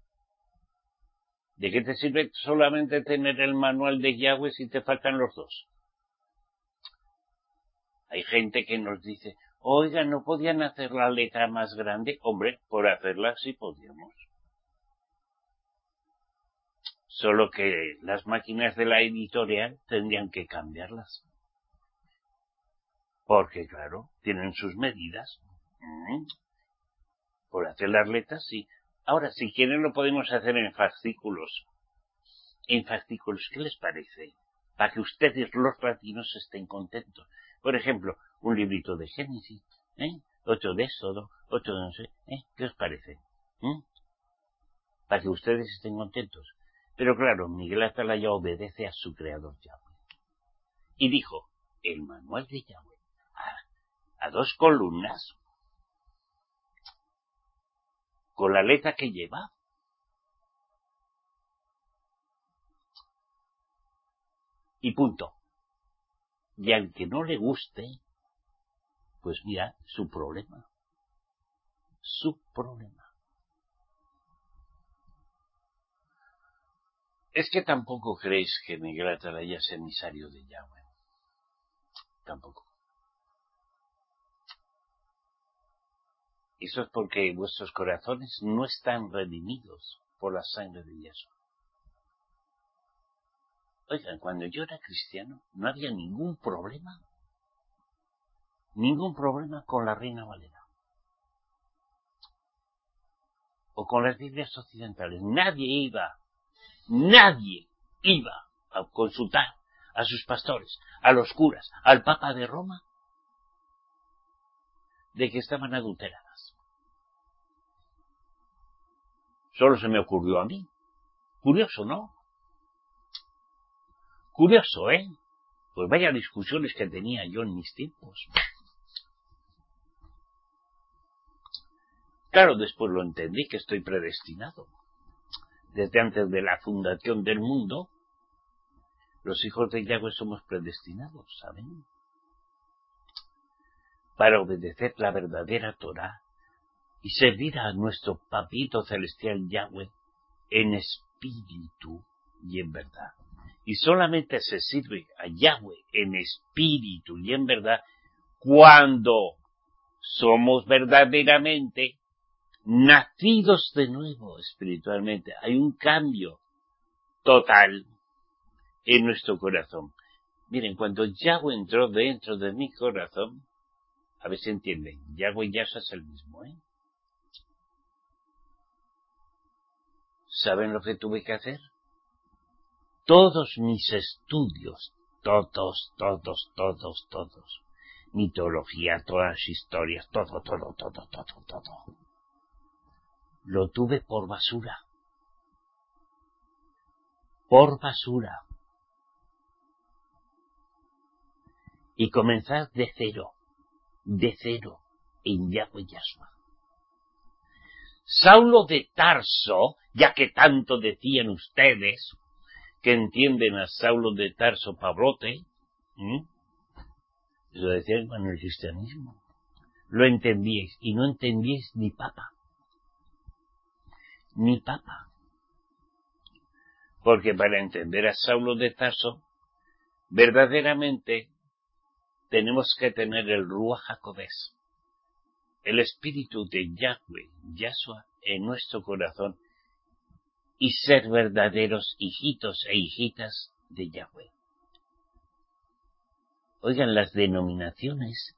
¿De qué te sirve solamente tener el manual de Yahweh si te faltan los dos? Hay gente que nos dice, oiga, ¿no podían hacer la letra más grande? Hombre, por hacerla sí podíamos. Solo que las máquinas de la editorial tendrían que cambiarlas. Porque, claro, tienen sus medidas. Por hacer las letras, sí. Ahora, si quieren lo podemos hacer en fascículos. En fascículos, ¿qué les parece? Para que ustedes, los latinos, estén contentos. Por ejemplo, un librito de Génesis, otro de Éxodo, otro de no sé, ¿qué os parece? Para que ustedes estén contentos. Pero claro, Miguel Atalaya obedece a su creador Yahweh. Y dijo, el manual de Yahweh, a 2 columnas, con la letra que lleva. Y punto. Y al que no le guste, pues mira, su problema. Es que tampoco creéis que Miguel Atalaya es emisario de Yahweh. Tampoco. Eso es porque vuestros corazones no están redimidos por la sangre de Yeshua. Oigan, cuando yo era cristiano no había ningún problema con la Reina Valera o con las Biblias occidentales. Nadie iba a consultar a sus pastores, a los curas, al Papa de Roma, de que estaban adulteradas. Solo se me ocurrió a mí. Curioso, ¿no? Curioso, ¿eh? Pues vaya discusiones que tenía yo en mis tiempos. Claro, después lo entendí que estoy predestinado. Desde antes de la fundación del mundo, los hijos de Yahweh somos predestinados, ¿saben? Para obedecer la verdadera Torah y servir a nuestro Papito Celestial Yahweh en espíritu y en verdad. Y solamente se sirve a Yahweh en espíritu y en verdad cuando somos verdaderamente nacidos de nuevo espiritualmente. Hay un cambio total en nuestro corazón. Miren, cuando Yahweh entró dentro de mi corazón, a ver si entienden, Yahweh y Yahshua es el mismo, ¿eh? ¿Saben lo que tuve que hacer? Todos mis estudios, todos, mitología, todas las historias, todo, lo tuve por basura. Y comenzar de cero, en Yahweh Yahshua. Saulo de Tarso, ya que tanto decían ustedes, que entienden a Saulo de Tarso Pablote, lo decían con el cristianismo. Lo entendíais, y no entendíais ni papa. Porque para entender a Saulo de Tarso, verdaderamente tenemos que tener el Ruach HaKodesh, el espíritu de Yahweh, Yahshua, en nuestro corazón, y ser verdaderos hijitos e hijitas de Yahweh. Oigan, las denominaciones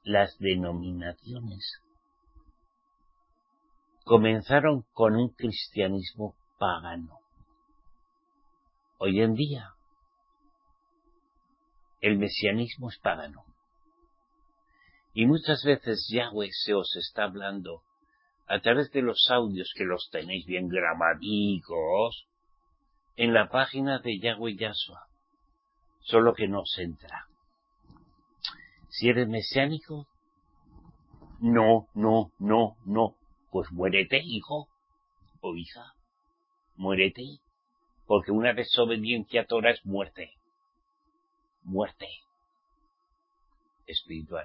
comenzaron con un cristianismo pagano. Hoy en día, el mesianismo es pagano. Y muchas veces Yahweh se os está hablando a través de los audios que los tenéis bien grabadicos en la página de Yahweh Yahshua. Solo que no se entra. Si eres mesiánico, no. Pues muérete, hijo o hija. Muérete. Porque una desobediencia a Torah es muerte. Muerte espiritual.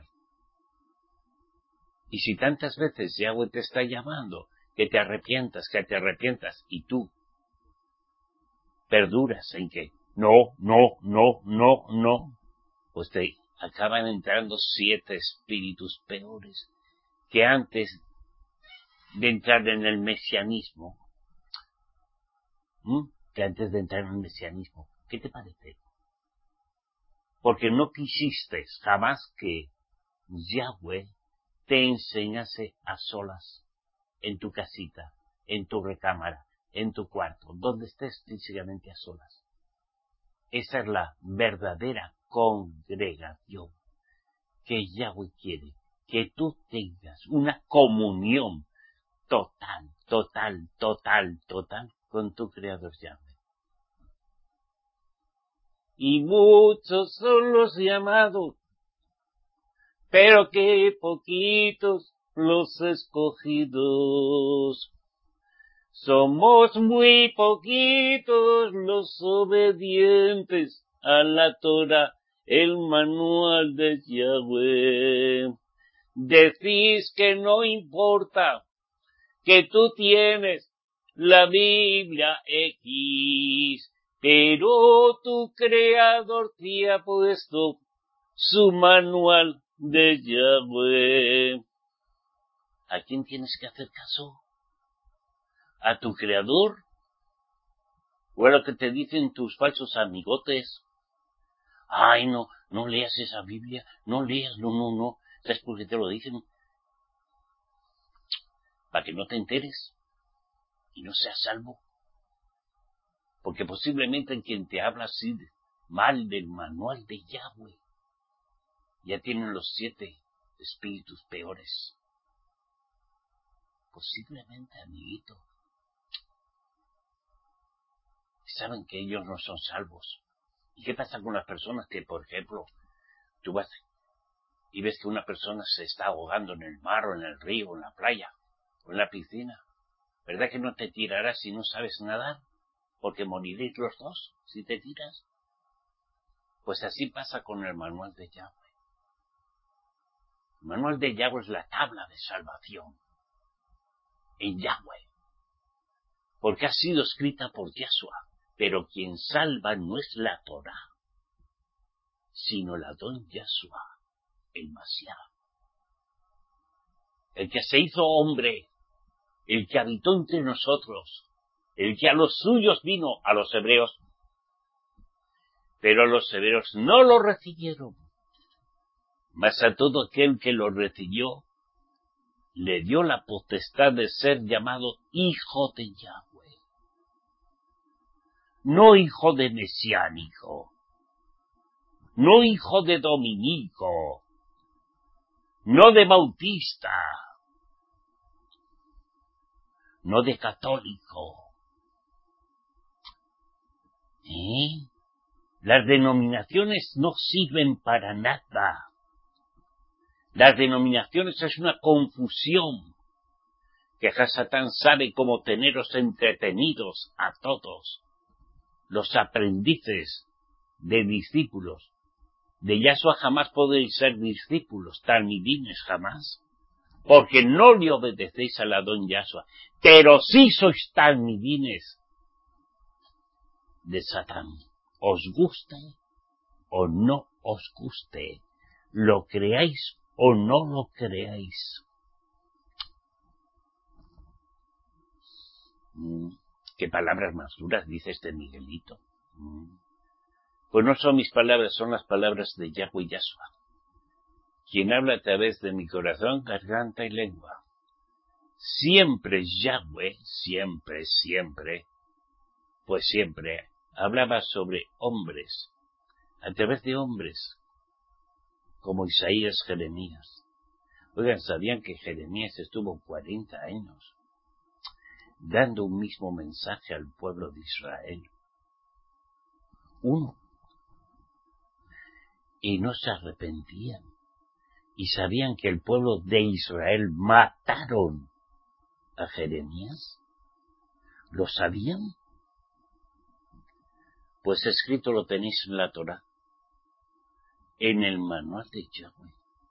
Y si tantas veces Yahweh te está llamando que te arrepientas, y tú perduras en que no, pues te acaban entrando 7 espíritus peores que antes de entrar en el mesianismo. ¿Qué te parece? Porque no quisiste jamás que Yahweh te enseñase a solas, en tu casita, en tu recámara, en tu cuarto, donde estés físicamente a solas. Esa es la verdadera congregación que Yahweh quiere, que tú tengas una comunión total con tu Creador Yahweh. Y muchos son los llamados, pero qué poquitos los escogidos. Somos muy poquitos los obedientes a la Torah, el manual de Yahweh. Decís que no importa, que tú tienes la Biblia X, pero tu Creador te ha puesto su manual de Yahweh. ¿A quién tienes que hacer caso? ¿A tu Creador? ¿O a lo que te dicen tus falsos amigotes? Ay, no leas esa Biblia, no leas, no. ¿Sabes por qué te lo dicen? Para que no te enteres y no seas salvo. Porque posiblemente en quien te habla así mal del manual de Yahweh ya tienen los 7 espíritus peores. Posiblemente, amiguito. Saben que ellos no son salvos. ¿Y qué pasa con las personas que, por ejemplo, tú vas y ves que una persona se está ahogando en el mar o en el río, o en la playa, o en la piscina? ¿Verdad que no te tirarás si no sabes nadar? Porque moriréis los dos si te tiras. Pues así pasa con el manual de Yahweh. El manual de Yahweh es la tabla de salvación en Yahweh, porque ha sido escrita por Yahshua, pero quien salva no es la Torah, sino el Adón Yahshua, el Mashiach, el que se hizo hombre, el que habitó entre nosotros, el que a los suyos vino, a los hebreos, pero los hebreos no lo recibieron, mas a todo aquel que lo recibió, le dio la potestad de ser llamado hijo de Yahweh. No hijo de mesiánico, no hijo de dominico, no de bautista, no de católico. Las denominaciones no sirven para nada. Las denominaciones es una confusión, que Satán sabe cómo teneros entretenidos a todos, los aprendices de discípulos. De Yahshua jamás podéis ser discípulos, talmidines jamás, porque no le obedecéis al Adón Yahshua, pero sí sois talmidines de Satán. Os guste o no os guste, lo creáis o no lo creáis. ¿Qué palabras más duras dice este Miguelito? Pues no son mis palabras, son las palabras de Yahweh Yahshua, quien habla a través de mi corazón, garganta y lengua. Siempre Yahweh, siempre, pues siempre hablaba sobre hombres, a través de hombres, como Isaías, Jeremías. Oigan, ¿sabían que Jeremías estuvo 40 años dando un mismo mensaje al pueblo de Israel? Uno. Y no se arrepentían. Y sabían que el pueblo de Israel mataron a Jeremías. ¿Lo sabían? Pues escrito lo tenéis en la Torá, en el manual de Yahweh.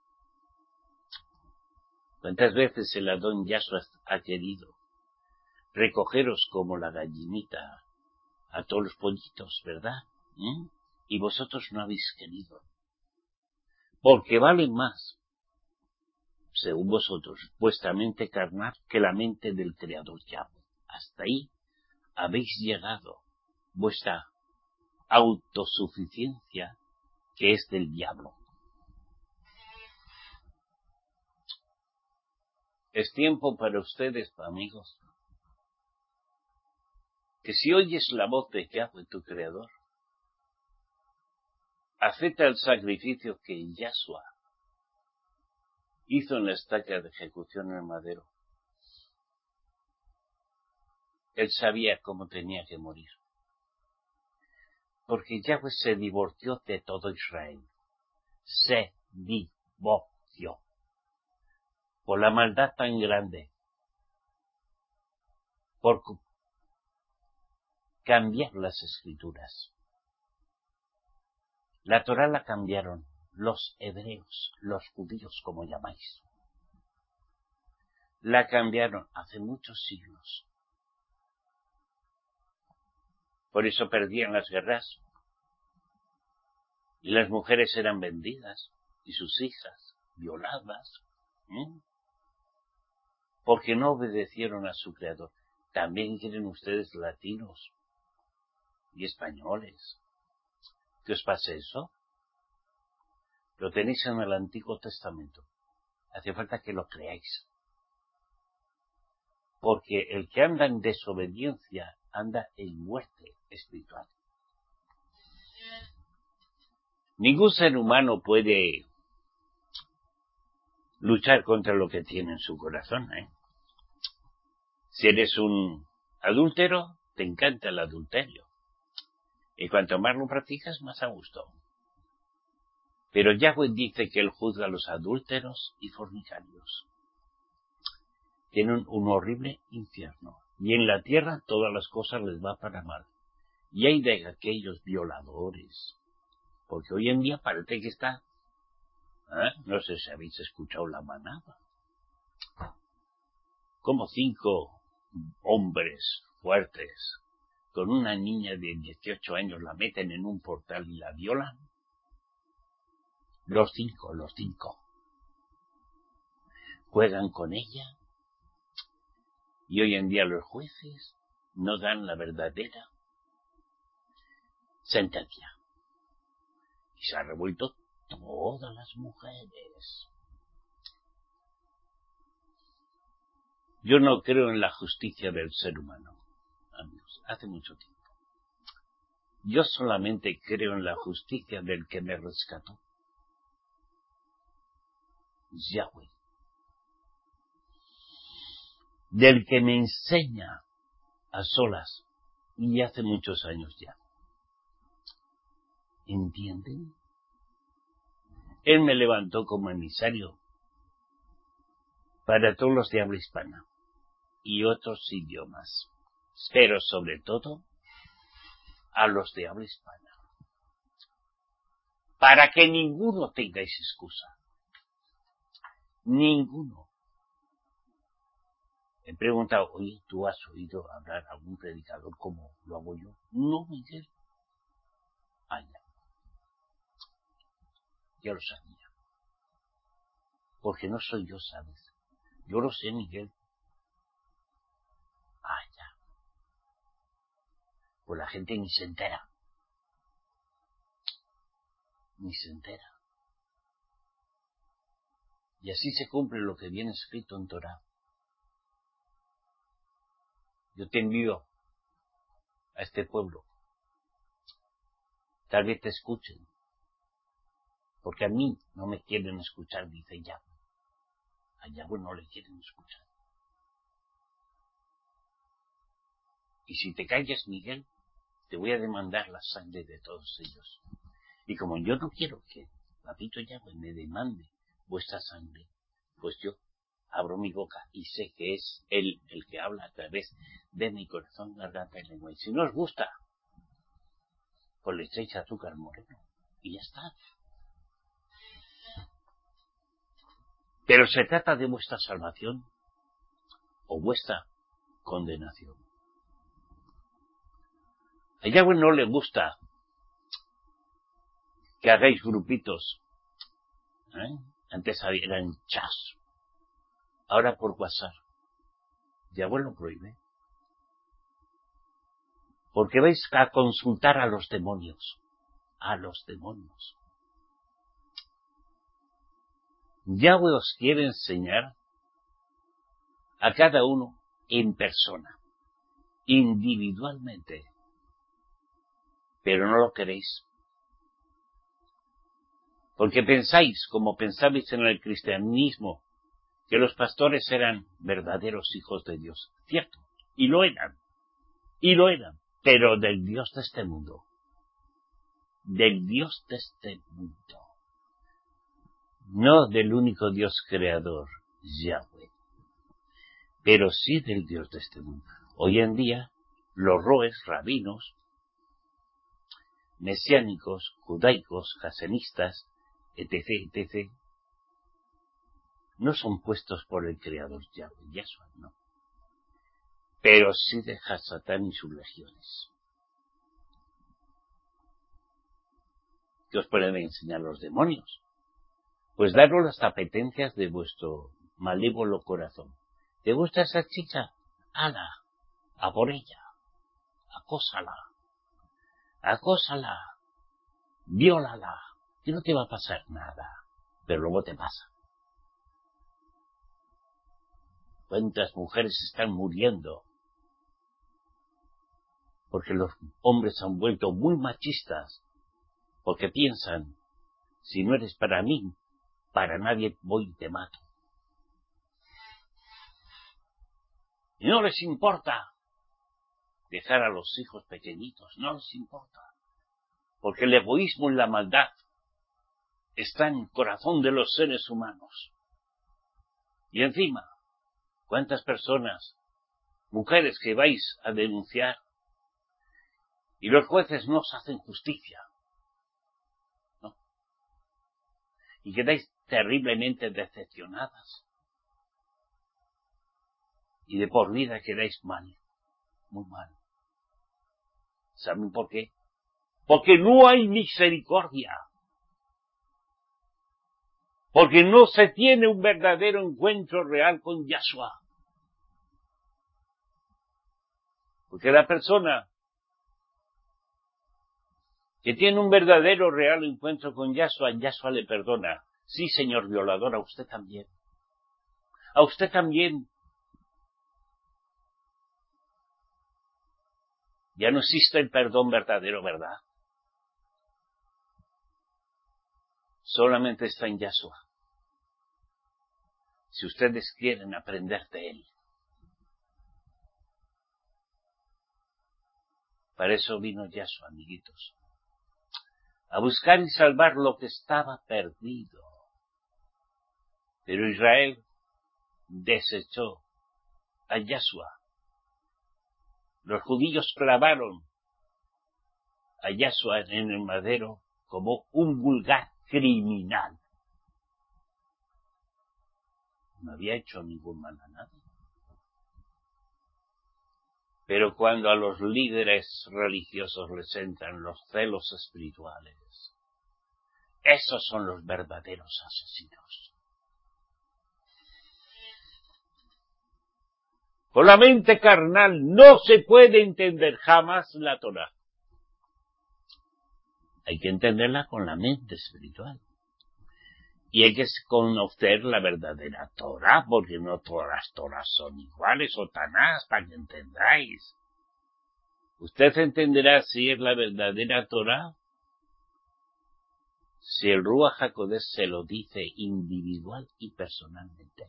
¿Cuántas veces el Adón Yahshua ha querido recogeros como la gallinita a todos los pollitos, verdad? Y vosotros no habéis querido. Porque vale más, según vosotros, vuestra mente carnal que la mente del Creador Yahweh. Hasta ahí habéis llegado. Vuestra autosuficiencia, que es del diablo. Es tiempo para ustedes, amigos, que si oyes la voz de Yahweh, tu Creador, acepta el sacrificio que Yahshua hizo en la estaca de ejecución en el madero. Él sabía cómo tenía que morir. Porque Yahweh se divorció de todo Israel. Se divorció. Por la maldad tan grande. Por cambiar las escrituras. La Torá la cambiaron los hebreos, los judíos, como llamáis. La cambiaron hace muchos siglos. Por eso perdían las guerras. Y las mujeres eran vendidas. Y sus hijas violadas. Porque no obedecieron a su Creador. También quieren ustedes latinos y españoles que os pase eso. Lo tenéis en el Antiguo Testamento. Hace falta que lo creáis. Porque el que anda en desobediencia anda en muerte espiritual. Ningún ser humano puede luchar contra lo que tiene en su corazón. Si eres un adúltero, te encanta el adulterio. Y cuanto más lo practicas, más a gusto. Pero Yahweh dice que él juzga a los adúlteros y fornicarios. Tienen un horrible infierno. Y en la tierra todas las cosas les va para mal. Y hay de aquellos violadores. Porque hoy en día parece que está... No sé si habéis escuchado la manada. Como 5 hombres fuertes con una niña de 18 años la meten en un portal y la violan. Los cinco. Juegan con ella. Y hoy en día los jueces no dan la verdadera sentencia. Y se han revuelto todas las mujeres. Yo no creo en la justicia del ser humano, amigos, hace mucho tiempo. Yo solamente creo en la justicia del que me rescató. Yahweh. Del que me enseña a solas. Y hace muchos años ya. ¿Entienden? Él me levantó como emisario para todos los de habla hispana y otros idiomas, pero sobre todo a los de habla hispana, para que ninguno tengáis excusa. Ninguno. He preguntado, oye, ¿tú has oído hablar a algún predicador como lo hago yo? No, Miguel. Ya lo sabía. Porque no soy yo, ¿sabes? Yo lo sé, Miguel. Ya. Pues la gente ni se entera. Ni se entera. Y así se cumple lo que viene escrito en Torá. Yo te envío a este pueblo Tal vez te escuchen. Porque a mí no me quieren escuchar, dice Yahweh. A Yahweh no le quieren escuchar. Y si te callas, Miguel, te voy a demandar la sangre de todos ellos. Y como yo no quiero que Papito Yahweh me demande vuestra sangre, pues yo abro mi boca y sé que es Él el que habla a través de mi corazón, garganta y lengua. Y si no os gusta, pues le echáis azúcar moreno y ya está. Pero se trata de vuestra salvación o vuestra condenación. A Yahweh no le gusta que hagáis grupitos. Antes eran chas, ahora por WhatsApp. Yahweh lo prohíbe. Porque vais a consultar a los demonios. A los demonios. Yahweh os quiere enseñar a cada uno en persona, individualmente. Pero no lo queréis. Porque pensáis, como pensabais en el cristianismo, que los pastores eran verdaderos hijos de Dios. Cierto, y lo eran, pero del Dios de este mundo. Del Dios de este mundo. No del único Dios creador, Yahweh, pero sí del Dios de este mundo. Hoy en día, los roes, rabinos, mesiánicos, judaicos, jasenistas, etc., no son puestos por el creador Yahweh, Yahshua, no. Pero sí de Hasatán y sus legiones. ¿Qué os pueden enseñar los demonios? Pues daros las apetencias de vuestro malévolo corazón. ¿Te gusta esa chicha? ¡Hala! A por ella. Acósala. Viólala. Que no te va a pasar nada. Pero luego te pasa. ¿Cuántas mujeres están muriendo? Porque los hombres han vuelto muy machistas. Porque piensan, si no eres para mí, para nadie voy y te mato. Y no les importa dejar a los hijos pequeñitos, no les importa. Porque el egoísmo y la maldad está en el corazón de los seres humanos. Y encima, ¿cuántas personas, mujeres que vais a denunciar y los jueces no os hacen justicia? ¿No? Y quedáis terriblemente decepcionadas. Y de por vida quedáis mal, muy mal. ¿Saben por qué? Porque no hay misericordia. Porque no se tiene un verdadero encuentro real con Yahshua. Porque la persona que tiene un verdadero real encuentro con Yahshua, Yahshua le perdona. Sí, señor violador, a usted también. A usted también. Ya no existe el perdón verdadero, ¿verdad? Solamente está en Yahshua. Si ustedes quieren aprender de Él. Para eso vino Yahshua, amiguitos. A buscar y salvar lo que estaba perdido. Pero Israel desechó a Yahshua. Los judíos clavaron a Yahshua en el madero como un vulgar criminal. No había hecho ningún mal a nadie. Pero cuando a los líderes religiosos les entran los celos espirituales, esos son los verdaderos asesinos. Con la mente carnal no se puede entender jamás la Torá. Hay que entenderla con la mente espiritual. Y hay que conocer la verdadera Torá, porque no todas las Torás son iguales o Tanás, para que entendáis. Usted entenderá si es la verdadera Torá si el Ruach HaKodesh se lo dice individual y personalmente.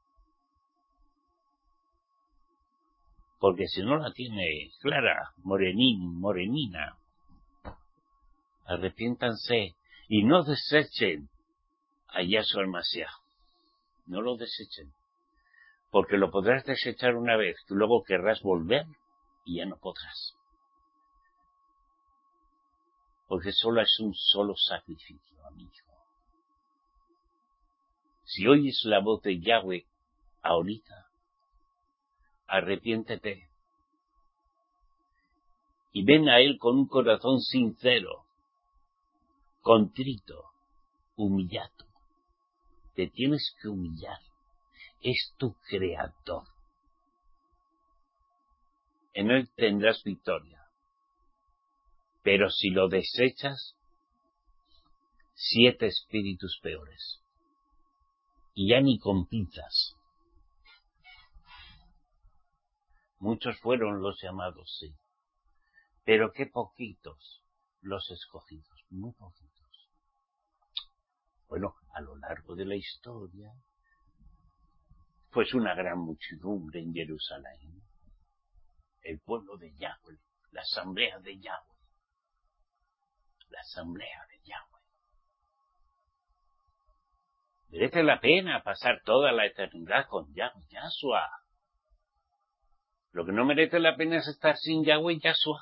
Porque si no la tiene clara, morenina, arrepiéntanse y no desechen a Yahshua el Mashiach. No lo desechen. Porque lo podrás desechar una vez, que luego querrás volver y ya no podrás. Porque solo es un solo sacrificio, amigo. Si oyes la voz de Yahweh ahorita, arrepiéntete y ven a Él con un corazón sincero, contrito, humillado. Te tienes que humillar. Es tu creador. En Él tendrás victoria. Pero si lo desechas, 7 espíritus peores. Y ya ni con pinzas. Muchos fueron los llamados, sí. Pero qué poquitos los escogidos. Muy poquitos. Bueno, a lo largo de la historia, pues una gran muchedumbre en Jerusalén. El pueblo de Yahweh, la asamblea de Yahweh. La asamblea de Yahweh. Merece la pena pasar toda la eternidad con Yahshua. Lo que no merece la pena es estar sin Yahweh y Yahshua.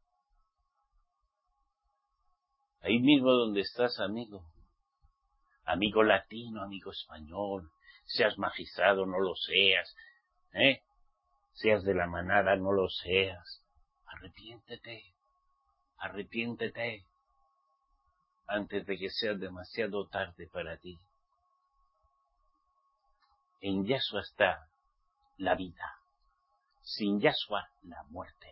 Ahí mismo donde estás, amigo. Amigo latino, amigo español. Seas magistrado, no lo seas. Seas de la manada, no lo seas. Arrepiéntete. Arrepiéntete. Antes de que sea demasiado tarde para ti. En Yahshua está la vida. Sin Yahshua, la muerte.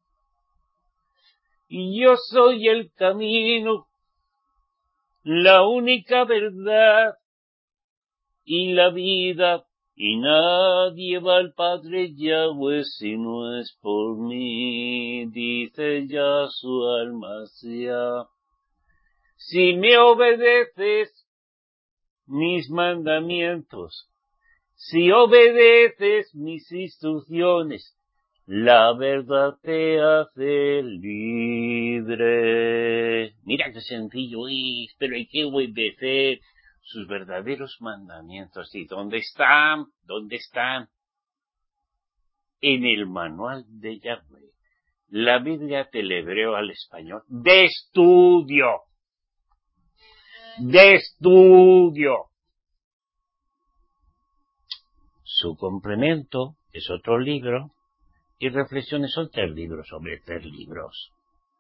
Y yo soy el camino, la única verdad y la vida, y nadie va al Padre Yahweh si no es por mí, dice Yahshua el Mashiach. Si me obedeces mis mandamientos, si obedeces mis instrucciones, la verdad te hace libre. Mira qué sencillo es, pero hay que obedecer sus verdaderos mandamientos. ¿Y dónde están? ¿Dónde están? En el manual de Yahweh. La Biblia del hebreo al español. ¡De estudio! ¡De estudio! Su complemento es otro libro. Y reflexiones son 3 libros sobre 3 libros.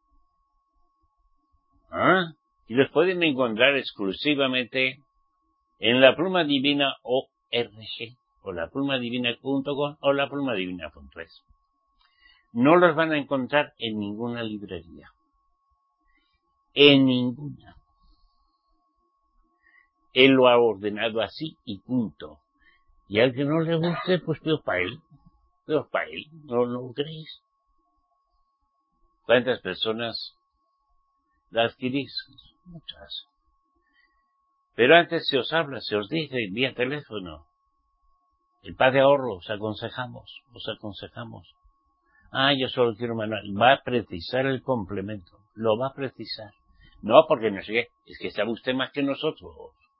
Y los pueden encontrar exclusivamente en la Pluma Divina ORG, o la plumadivina.com o la plumadivina.es. No los van a encontrar en ninguna librería. En ninguna. Él lo ha ordenado así y punto. Y al que no le guste, pues peor para él. Peor para él. ¿No lo creéis? ¿Cuántas personas la adquirís? Muchas. Pero antes se os habla, se os dice vía teléfono. El Padre Ahorro, os aconsejamos. Yo solo quiero manual. Va a precisar el complemento. Lo va a precisar. No, porque no sé qué. Es que sabe usted más que nosotros.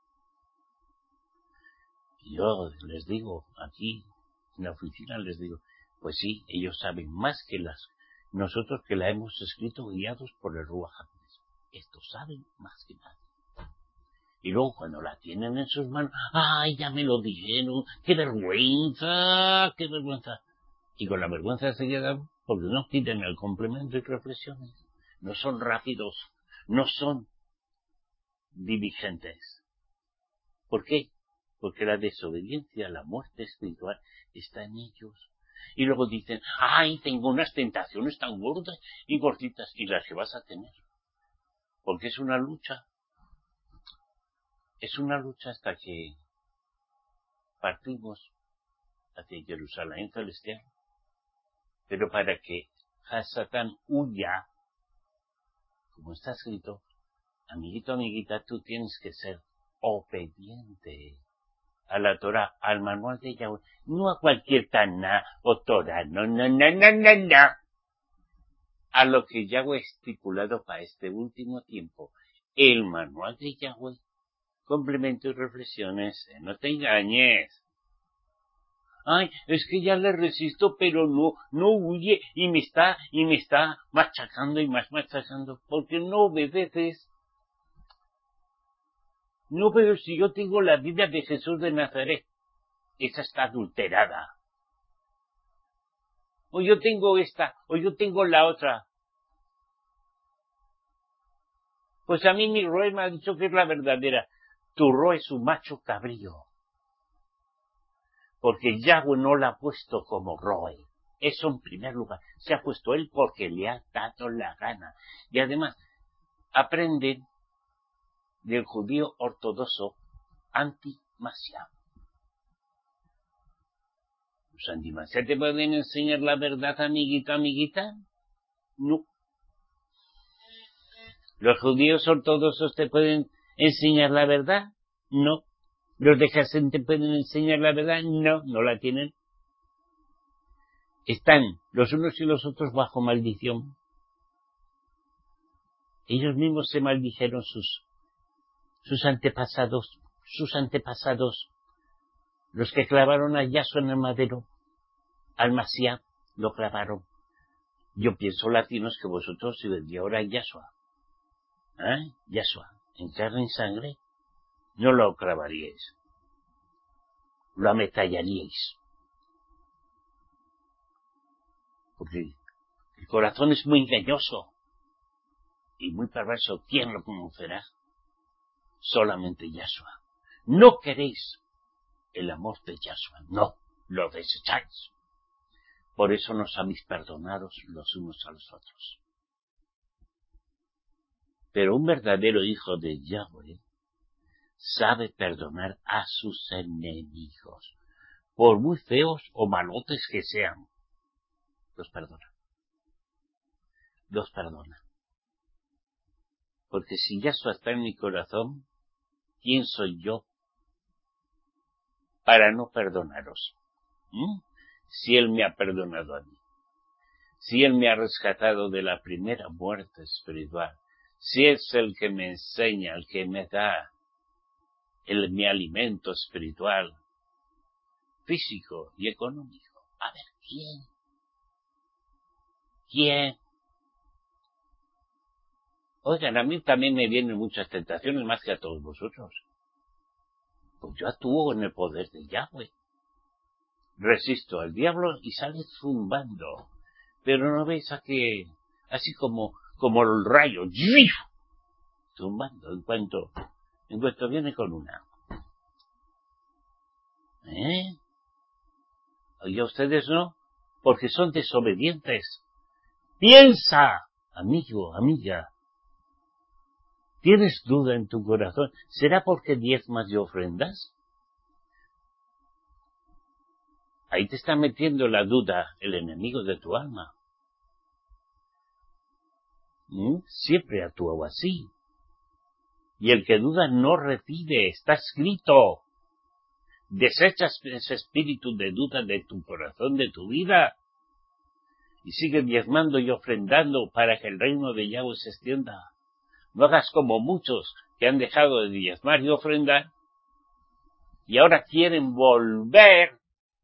Y yo les digo, aquí, en la oficina les digo, pues sí, ellos saben más que nosotros que la hemos escrito guiados por el Ruach HaKodesh. Estos saben más que nadie. Y luego cuando la tienen en sus manos, ya me lo dijeron, qué vergüenza, qué vergüenza. Y con la vergüenza se quedan porque no quiten el complemento y reflexiones. No son rápidos, no son diligentes. ¿Por qué? Porque la desobediencia, la muerte espiritual está en ellos. Y luego dicen, tengo unas tentaciones tan gordas y gorditas, y las que vas a tener. Porque es una lucha. Es una lucha hasta que partimos hacia Jerusalén celestial. Pero para que Hasatán huya, como está escrito, Amiguito, amiguita, tú tienes que ser obediente a la Torah, al manual de Yahweh, no a cualquier Taná o Torah, no, a lo que Yahweh ha estipulado para este último tiempo, el manual de Yahweh, complemento y reflexiones, no te engañes. Ay, es que ya le resisto, pero no huye y me está machacando y más machacando, porque no obedeces. No, pero si yo tengo la vida de Jesús de Nazaret, esa está adulterada. O yo tengo esta, o yo tengo la otra. Pues a mí mi Roe me ha dicho que es la verdadera. Tu Roe es un macho cabrío. Porque Yahweh no la ha puesto como Roe. Eso en primer lugar. Se ha puesto él porque le ha dado la gana. Y además, aprenden del judío ortodoxo anti-Masiá. ¿Los anti-Masiá te pueden enseñar la verdad, amiguita, amiguita? No. ¿Los judíos ortodoxos te pueden enseñar la verdad? No. ¿Los de Jasén te pueden enseñar la verdad? No, no la tienen. Están los unos y los otros bajo maldición. Ellos mismos se maldijeron sus antepasados, los que clavaron a Yahshua en el madero, al Masías, lo clavaron. Yo pienso, latinos, que vosotros, si desde ahora Yahshua, Yahshua, en carne y sangre, no lo clavaríais, lo ametrallaríais. Porque el corazón es muy engañoso y muy perverso. ¿Quién lo conocerá? Solamente Yahshua. No queréis el amor de Yahshua, no, lo desecháis. Por eso no sabéis perdonaros los unos a los otros. Pero un verdadero hijo de Yahweh sabe perdonar a sus enemigos, por muy feos o malotes que sean. Los perdona. Porque si Yahshua está en mi corazón, ¿quién soy yo para no perdonaros? Si Él me ha perdonado a mí, si Él me ha rescatado de la primera muerte espiritual, si es el que me enseña, el que me da mi alimento espiritual, físico y económico. A ver, ¿quién? Oigan, a mí también me vienen muchas tentaciones, más que a todos vosotros. Pues yo actúo en el poder de Yahweh. Resisto al diablo y sale zumbando. Pero no veis a que, así como el rayo, zumbando en cuanto viene con una. Oye, ustedes no, porque son desobedientes. Piensa, amigo, amiga. ¿Tienes duda en tu corazón? ¿Será porque diezmas y ofrendas? Ahí te está metiendo la duda el enemigo de tu alma. Siempre actuó así. Y el que duda no recibe, está escrito. Desechas ese espíritu de duda de tu corazón, de tu vida, y sigue diezmando y ofrendando para que el reino de Yahweh se extienda. No hagas como muchos que han dejado de diezmar y ofrendar y ahora quieren volver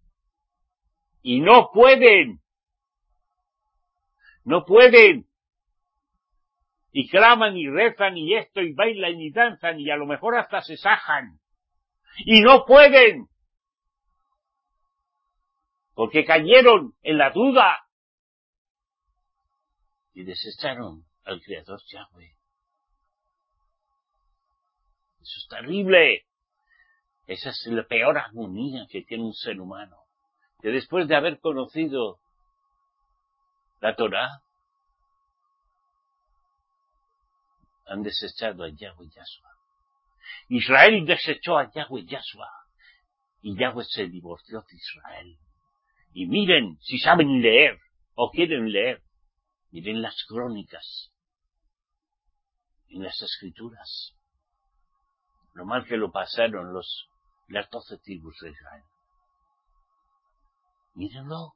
y no pueden. No pueden. Y claman y rezan y esto y bailan y danzan y a lo mejor hasta se sajan. Y no pueden. Porque cayeron en la duda y desecharon al Creador Yahweh. Eso es terrible. Esa es la peor agonía que tiene un ser humano. Que después de haber conocido la Torah, han desechado a Yahweh Yahshua. Israel desechó a Yahweh Yahshua. Y Yahweh se divorció de Israel. Y miren, si saben leer, o quieren leer, miren las crónicas. en las Escrituras. Lo mal que lo pasaron las 12 tribus de Israel. Mírenlo.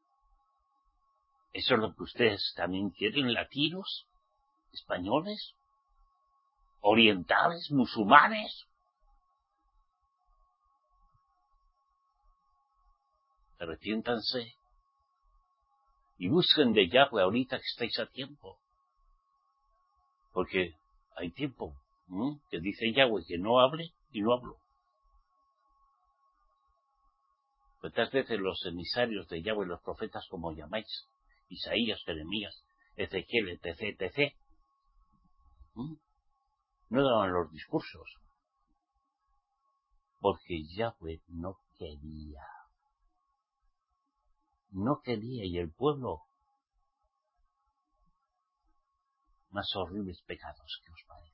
¿Eso es lo que ustedes también quieren, latinos, españoles, orientales, musulmanes? Arrepiéntanse y busquen de Yahweh ahorita que estáis a tiempo. Porque hay tiempo, que dice Yahweh que no hable y no hablo. ¿Cuántas veces los emisarios de Yahweh, los profetas como llamáis, Isaías, Jeremías, Ezequiel, etc., no daban los discursos? Porque Yahweh no quería. No quería, y el pueblo, más horribles pecados que os parece.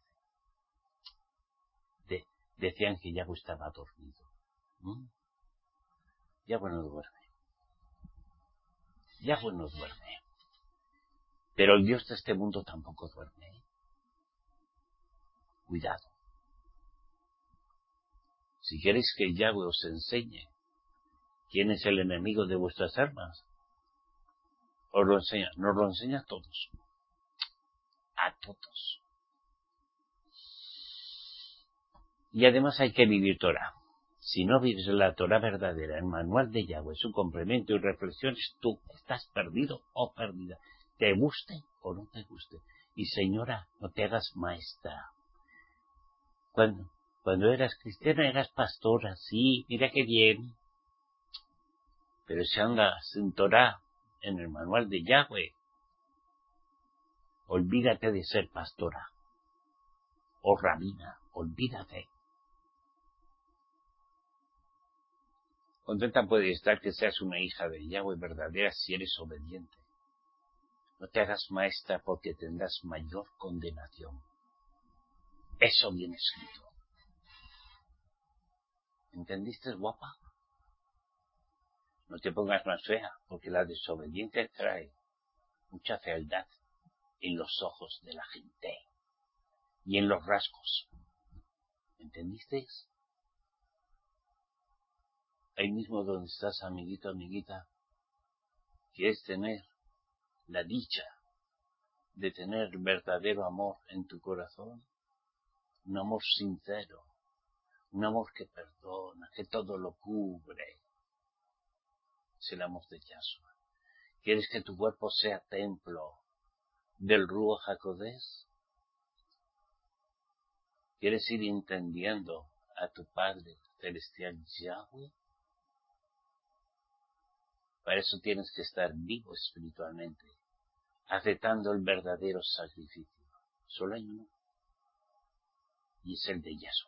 Decían que Yahweh estaba dormido. Yahweh no duerme. Yahweh no duerme. Pero el Dios de este mundo tampoco duerme. Cuidado. Si queréis que Yahweh os enseñe quién es el enemigo de vuestras almas, os lo enseña. Nos lo enseña a todos. A todos. Y además hay que vivir Torah. Si no vives la Torah verdadera, el manual de Yahweh, su complemento y reflexiones, tú estás perdido o perdida. Te guste o no te guste. Y señora, no te hagas maestra. Cuando eras cristiana eras pastora, sí, mira qué bien. Pero si andas en Torah, en el manual de Yahweh, olvídate de ser pastora o rabina, olvídate. Contenta puede estar que seas una hija de Yahweh verdadera si eres obediente. No te hagas maestra porque tendrás mayor condenación. Eso viene escrito. ¿Entendiste, guapa? No te pongas más fea, porque la desobediencia trae mucha fealdad en los ojos de la gente y en los rasgos. ¿Entendisteis? Ahí mismo donde estás, amiguito, amiguita, quieres tener la dicha de tener verdadero amor en tu corazón, un amor sincero, un amor que perdona, que todo lo cubre. Es el amor de Yahshua. ¿Quieres que tu cuerpo sea templo del Ruach HaKodesh? ¿Quieres ir entendiendo a tu Padre Celestial Yahweh? Para eso tienes que estar vivo espiritualmente, aceptando el verdadero sacrificio. Solo hay uno, y es el de Yahshua.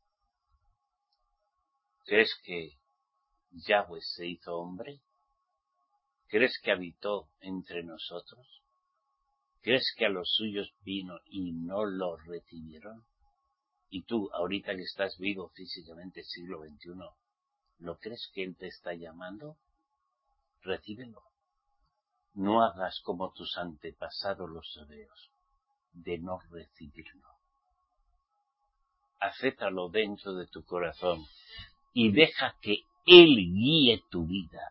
¿Crees que Yahweh se hizo hombre? ¿Crees que habitó entre nosotros? ¿Crees que a los suyos vino y no lo recibieron? Y tú, ahorita que estás vivo físicamente, siglo XXI, ¿lo crees que Él te está llamando? Recíbelo. No hagas como tus antepasados los hebreos, de no recibirlo. Acéptalo dentro de tu corazón y deja que Él guíe tu vida.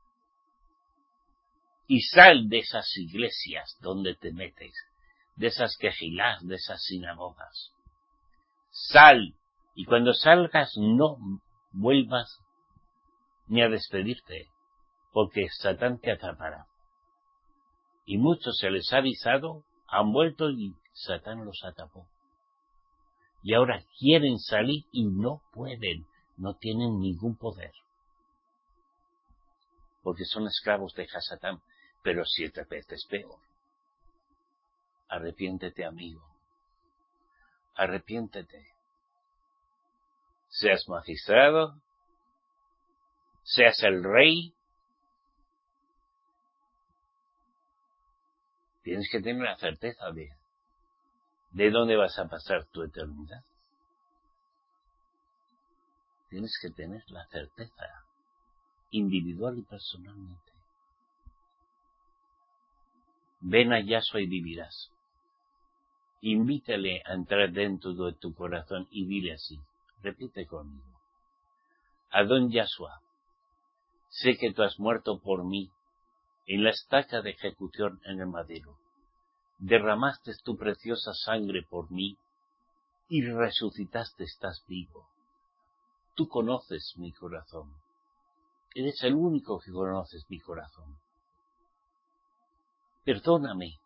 Y sal de esas iglesias donde te metes, de esas quejilás, de esas sinagogas. Sal, y cuando salgas no vuelvas ni a despedirte, porque Satán te atrapará. Y muchos se les ha avisado, han vuelto y Satán los atrapó. Y ahora quieren salir y no pueden, no tienen ningún poder. Porque son esclavos de Satán, pero 7 veces peor. Arrepiéntete, amigo. Arrepiéntete. Seas magistrado, seas el rey, tienes que tener la certeza de dónde vas a pasar tu eternidad. Tienes que tener la certeza, individual y personalmente. Ven a Yahshua y vivirás. invítale a entrar dentro de tu corazón y dile así, repite conmigo. Adón Yahshua, sé que tú has muerto por mí en la estaca de ejecución en el madero. Derramaste tu preciosa sangre por mí y resucitaste, estás vivo. Tú conoces mi corazón. Eres el único que conoces mi corazón. Perdóname.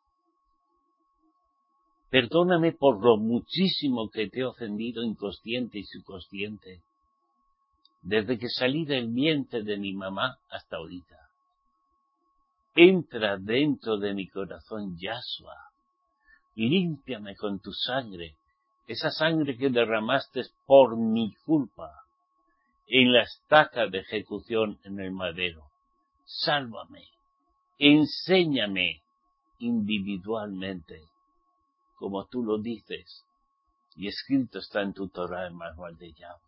Perdóname por lo muchísimo que te he ofendido inconsciente y subconsciente, desde que salí del vientre de mi mamá hasta ahorita. Entra dentro de mi corazón, Yahshua. Límpiame con tu sangre, esa sangre que derramaste por mi culpa en la estaca de ejecución en el madero. Sálvame, enséñame individualmente, como tú lo dices, y escrito está en tu Torah, el manual de Yahweh.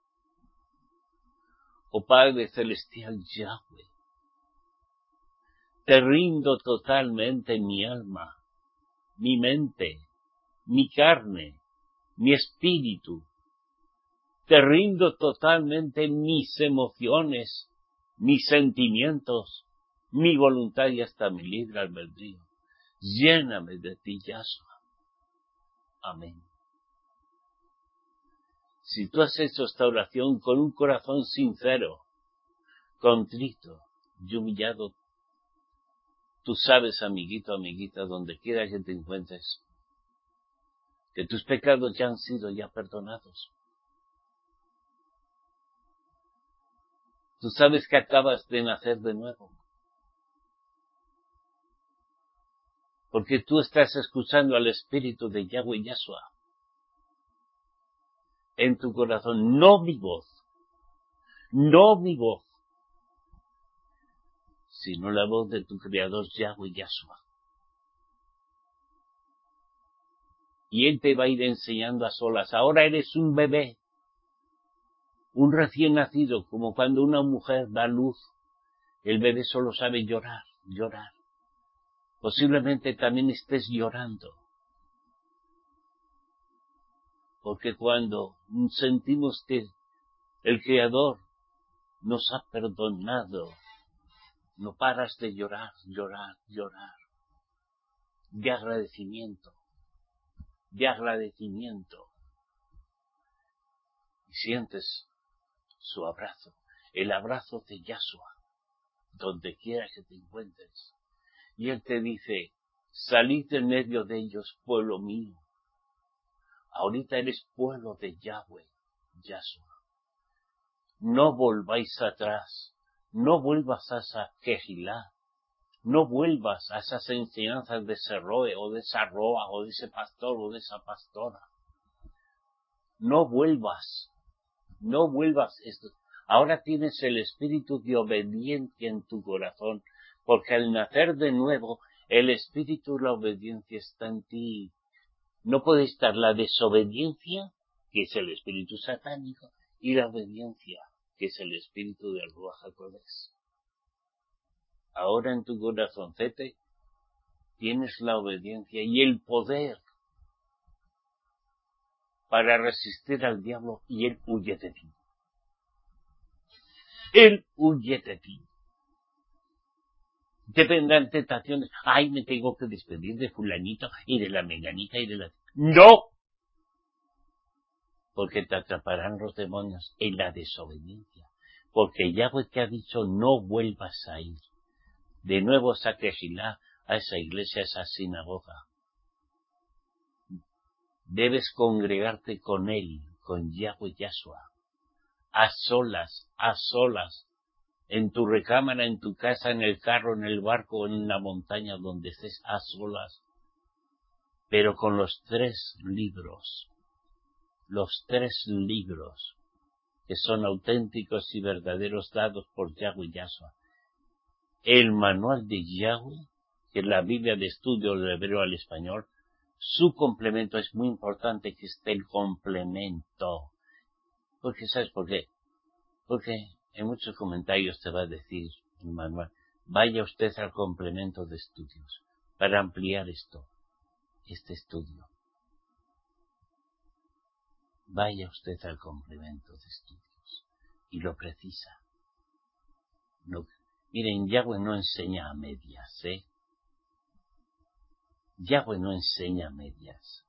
Oh Padre Celestial Yahweh, te rindo totalmente mi alma, mi mente, mi carne, mi espíritu. Te rindo totalmente mis emociones, mis sentimientos, mi voluntad y hasta mi libre albedrío. Lléname de ti, Yahshua. Amén. Si tú has hecho esta oración con un corazón sincero, contrito y humillado, tú sabes, amiguito, amiguita, donde quiera que te encuentres, que tus pecados ya han sido perdonados. Tú sabes que acabas de nacer de nuevo. Porque tú estás escuchando al Espíritu de Yahweh Yahshua en tu corazón, no mi voz, sino la voz de tu Creador Yahweh Yahshua. Y Él te va a ir enseñando a solas. Ahora eres un bebé, un recién nacido, como cuando una mujer da luz. El bebé solo sabe llorar, llorar. Posiblemente también estés llorando. Porque cuando sentimos que el Creador nos ha perdonado, no paras de llorar, llorar, llorar. De agradecimiento, de agradecimiento. Y sientes su abrazo, el abrazo de Yahshua, donde quiera que te encuentres. Y Él te dice, salid en medio de ellos, pueblo mío. Ahorita eres pueblo de Yahweh, Yahshua. No volváis atrás, no vuelvas a esa Kehilá, no vuelvas a esas enseñanzas de ese Roe, o de esa Roa, o de ese pastor, o de esa pastora. No vuelvas. Ahora tienes el espíritu de obediencia en tu corazón, porque al nacer de nuevo, el espíritu de la obediencia está en ti. No puede estar la desobediencia, que es el espíritu satánico, y la obediencia, que es el espíritu del Ruach HaKodesh. Ahora en tu corazoncete tienes la obediencia y el poder para resistir al diablo, y él huye de ti. Él huye de ti. Te vendrán tentaciones. Ay, me tengo que despedir de fulanito y de la menganita y de la... ¡No! Porque te atraparán los demonios en la desobediencia. Porque Yahweh te ha dicho, no vuelvas a ir de nuevo a Kehilá, a esa iglesia, a esa sinagoga. Debes congregarte con él, con Yahweh Yahshua, a solas, en tu recámara, en tu casa, en el carro, en el barco, en la montaña, donde estés, a solas, pero con los tres libros que son auténticos y verdaderos dados por Yahweh Yahshua. El manual de Yahweh, que es la Biblia de estudio del hebreo al español, su complemento es muy importante que esté el complemento. Porque, ¿sabes por qué? Porque en muchos comentarios te va a decir el manual, vaya usted al complemento de estudios para ampliar este estudio. vaya usted al complemento de estudios y lo precisa. No, miren, Yahweh no enseña a medias, Yahweh no enseña a medias.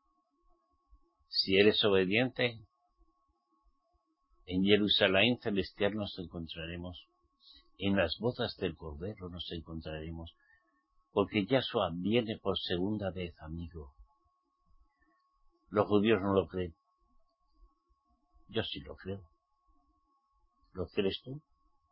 Si eres obediente, en Jerusalén celestial nos encontraremos, en las bodas del Cordero nos encontraremos, porque Yahshua viene por segunda vez, amigo. Los judíos no lo creen. Yo sí lo creo. ¿Lo crees tú?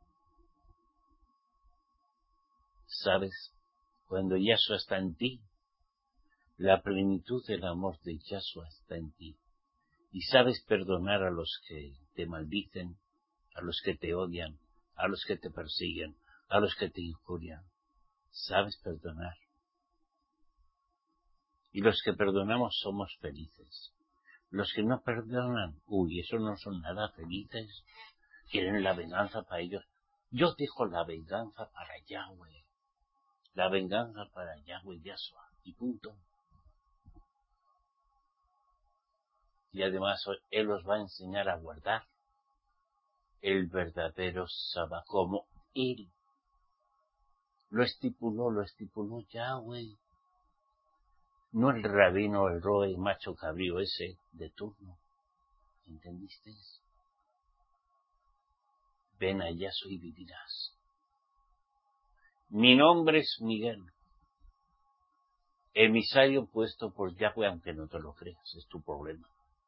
¿Sabes? Cuando Yahshua está en ti, la plenitud del amor de Yahshua está en ti. Y sabes perdonar a los que te maldicen, a los que te odian, a los que te persiguen, a los que te injurian. Sabes perdonar. Y los que perdonamos somos felices. Los que no perdonan, esos no son nada felices. Quieren la venganza para ellos. Yo dejo la venganza para Yahweh. La venganza para Yahweh Yahshua. Y punto. Y además Él os va a enseñar a guardar el verdadero Sabbat, como Él lo estipuló Yahweh. No el rabino, el roe, macho cabrío ese de turno. ¿Entendiste? Ven a Yahshua y vivirás. Mi nombre es Miguel, emisario puesto por Yahweh, aunque no te lo creas, es tu problema.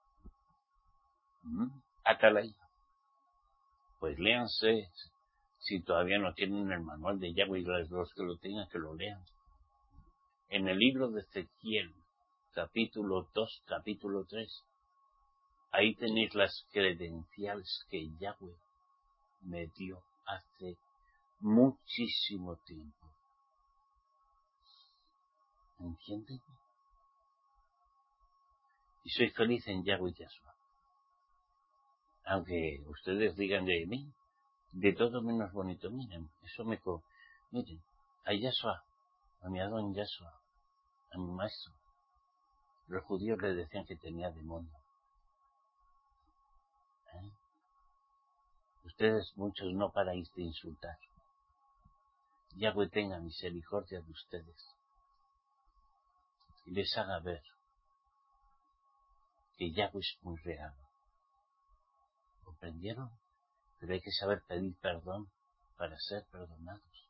Atalaya. Pues léanse, si todavía no tienen el manual de Yahweh, los que lo tengan, que lo lean. En el libro de Ezequiel, capítulo 2, capítulo 3, ahí tenéis las credenciales que Yahweh me dio hace muchísimo tiempo. ¿Entienden? Y soy feliz en Yahweh Yahshua. Aunque ustedes digan de mí, de todo menos bonito. Miren, miren, a Yahshua, a mi Adón Yahshua, a mi maestro. Los judíos le decían que tenía demonio. Ustedes muchos no paráis de insultar. Yahweh tenga misericordia de ustedes y les haga ver que Yahweh es muy real. ¿Comprendieron? Pero hay que saber pedir perdón para ser perdonados.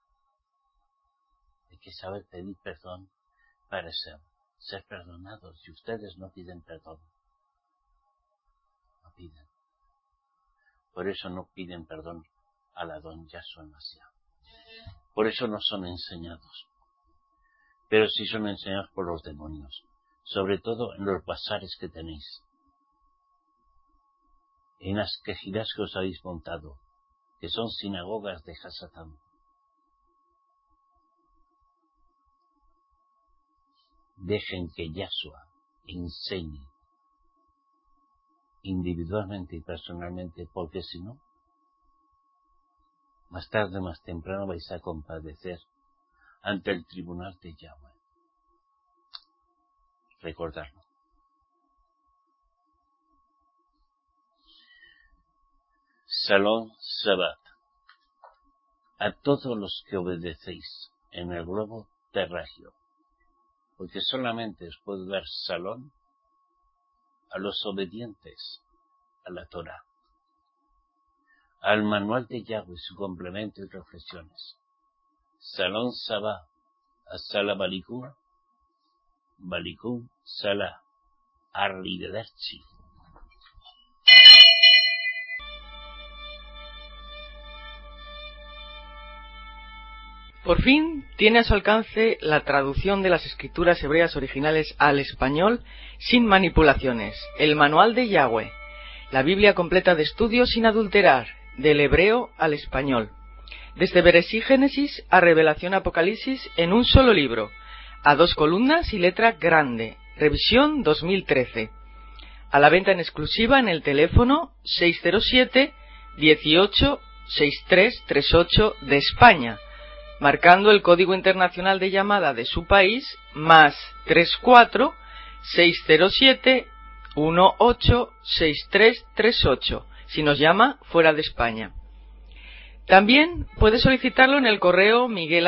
Hay que saber pedir perdón para ser perdonados. Si ustedes no piden perdón, no piden. Por eso no piden perdón a la don Yahshua Mashiach. Por eso no son enseñados. Pero sí son enseñados por los demonios. Sobre todo en los bazares que tenéis. En las quejidas que os habéis montado, que son sinagogas de Hasatán. Dejen que Yahshua enseñe individualmente y personalmente, porque si no, más tarde, más temprano vais a compadecer ante el tribunal de Yahweh. Recordarlo. Salón Shabbat. A todos los que obedecéis en el globo terráqueo, porque solamente os puedo dar salón a los obedientes a la Torah, al manual de Yahweh, su complemento y reflexiones. Salón Shabbat, a Sala Balikun, Sala Arrivederci. Por fin tiene a su alcance la traducción de las escrituras hebreas originales al español sin manipulaciones, el Manual de Yahweh, la Biblia completa de estudio sin adulterar, del hebreo al español, desde Bereshit Génesis a Revelación Apocalipsis en un solo libro, a 2 columnas y letra grande, revisión 2013, a la venta en exclusiva en el teléfono 607 18 6338 de España, marcando el código internacional de llamada de su país, más 34 607 186338, si nos llama fuera de España. También puede solicitarlo en el correo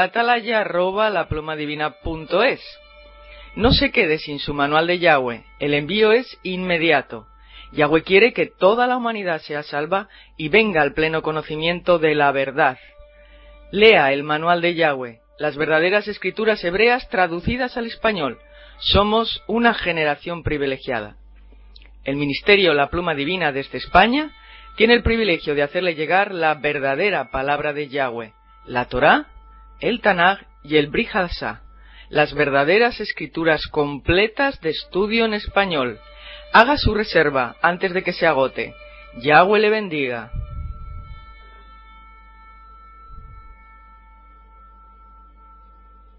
miguelatalaya@laplumadivina.es. No se quede sin su manual de Yahweh, el envío es inmediato. Yahweh quiere que toda la humanidad sea salva y venga al pleno conocimiento de la verdad. Lea el manual de Yahweh, las verdaderas escrituras hebreas traducidas al español. Somos una generación privilegiada. El ministerio La Pluma Divina desde España tiene el privilegio de hacerle llegar la verdadera palabra de Yahweh, la Torá, el Tanaj y el Brit Hadashah, las verdaderas escrituras completas de estudio en español. Haga su reserva antes de que se agote. Yahweh le bendiga.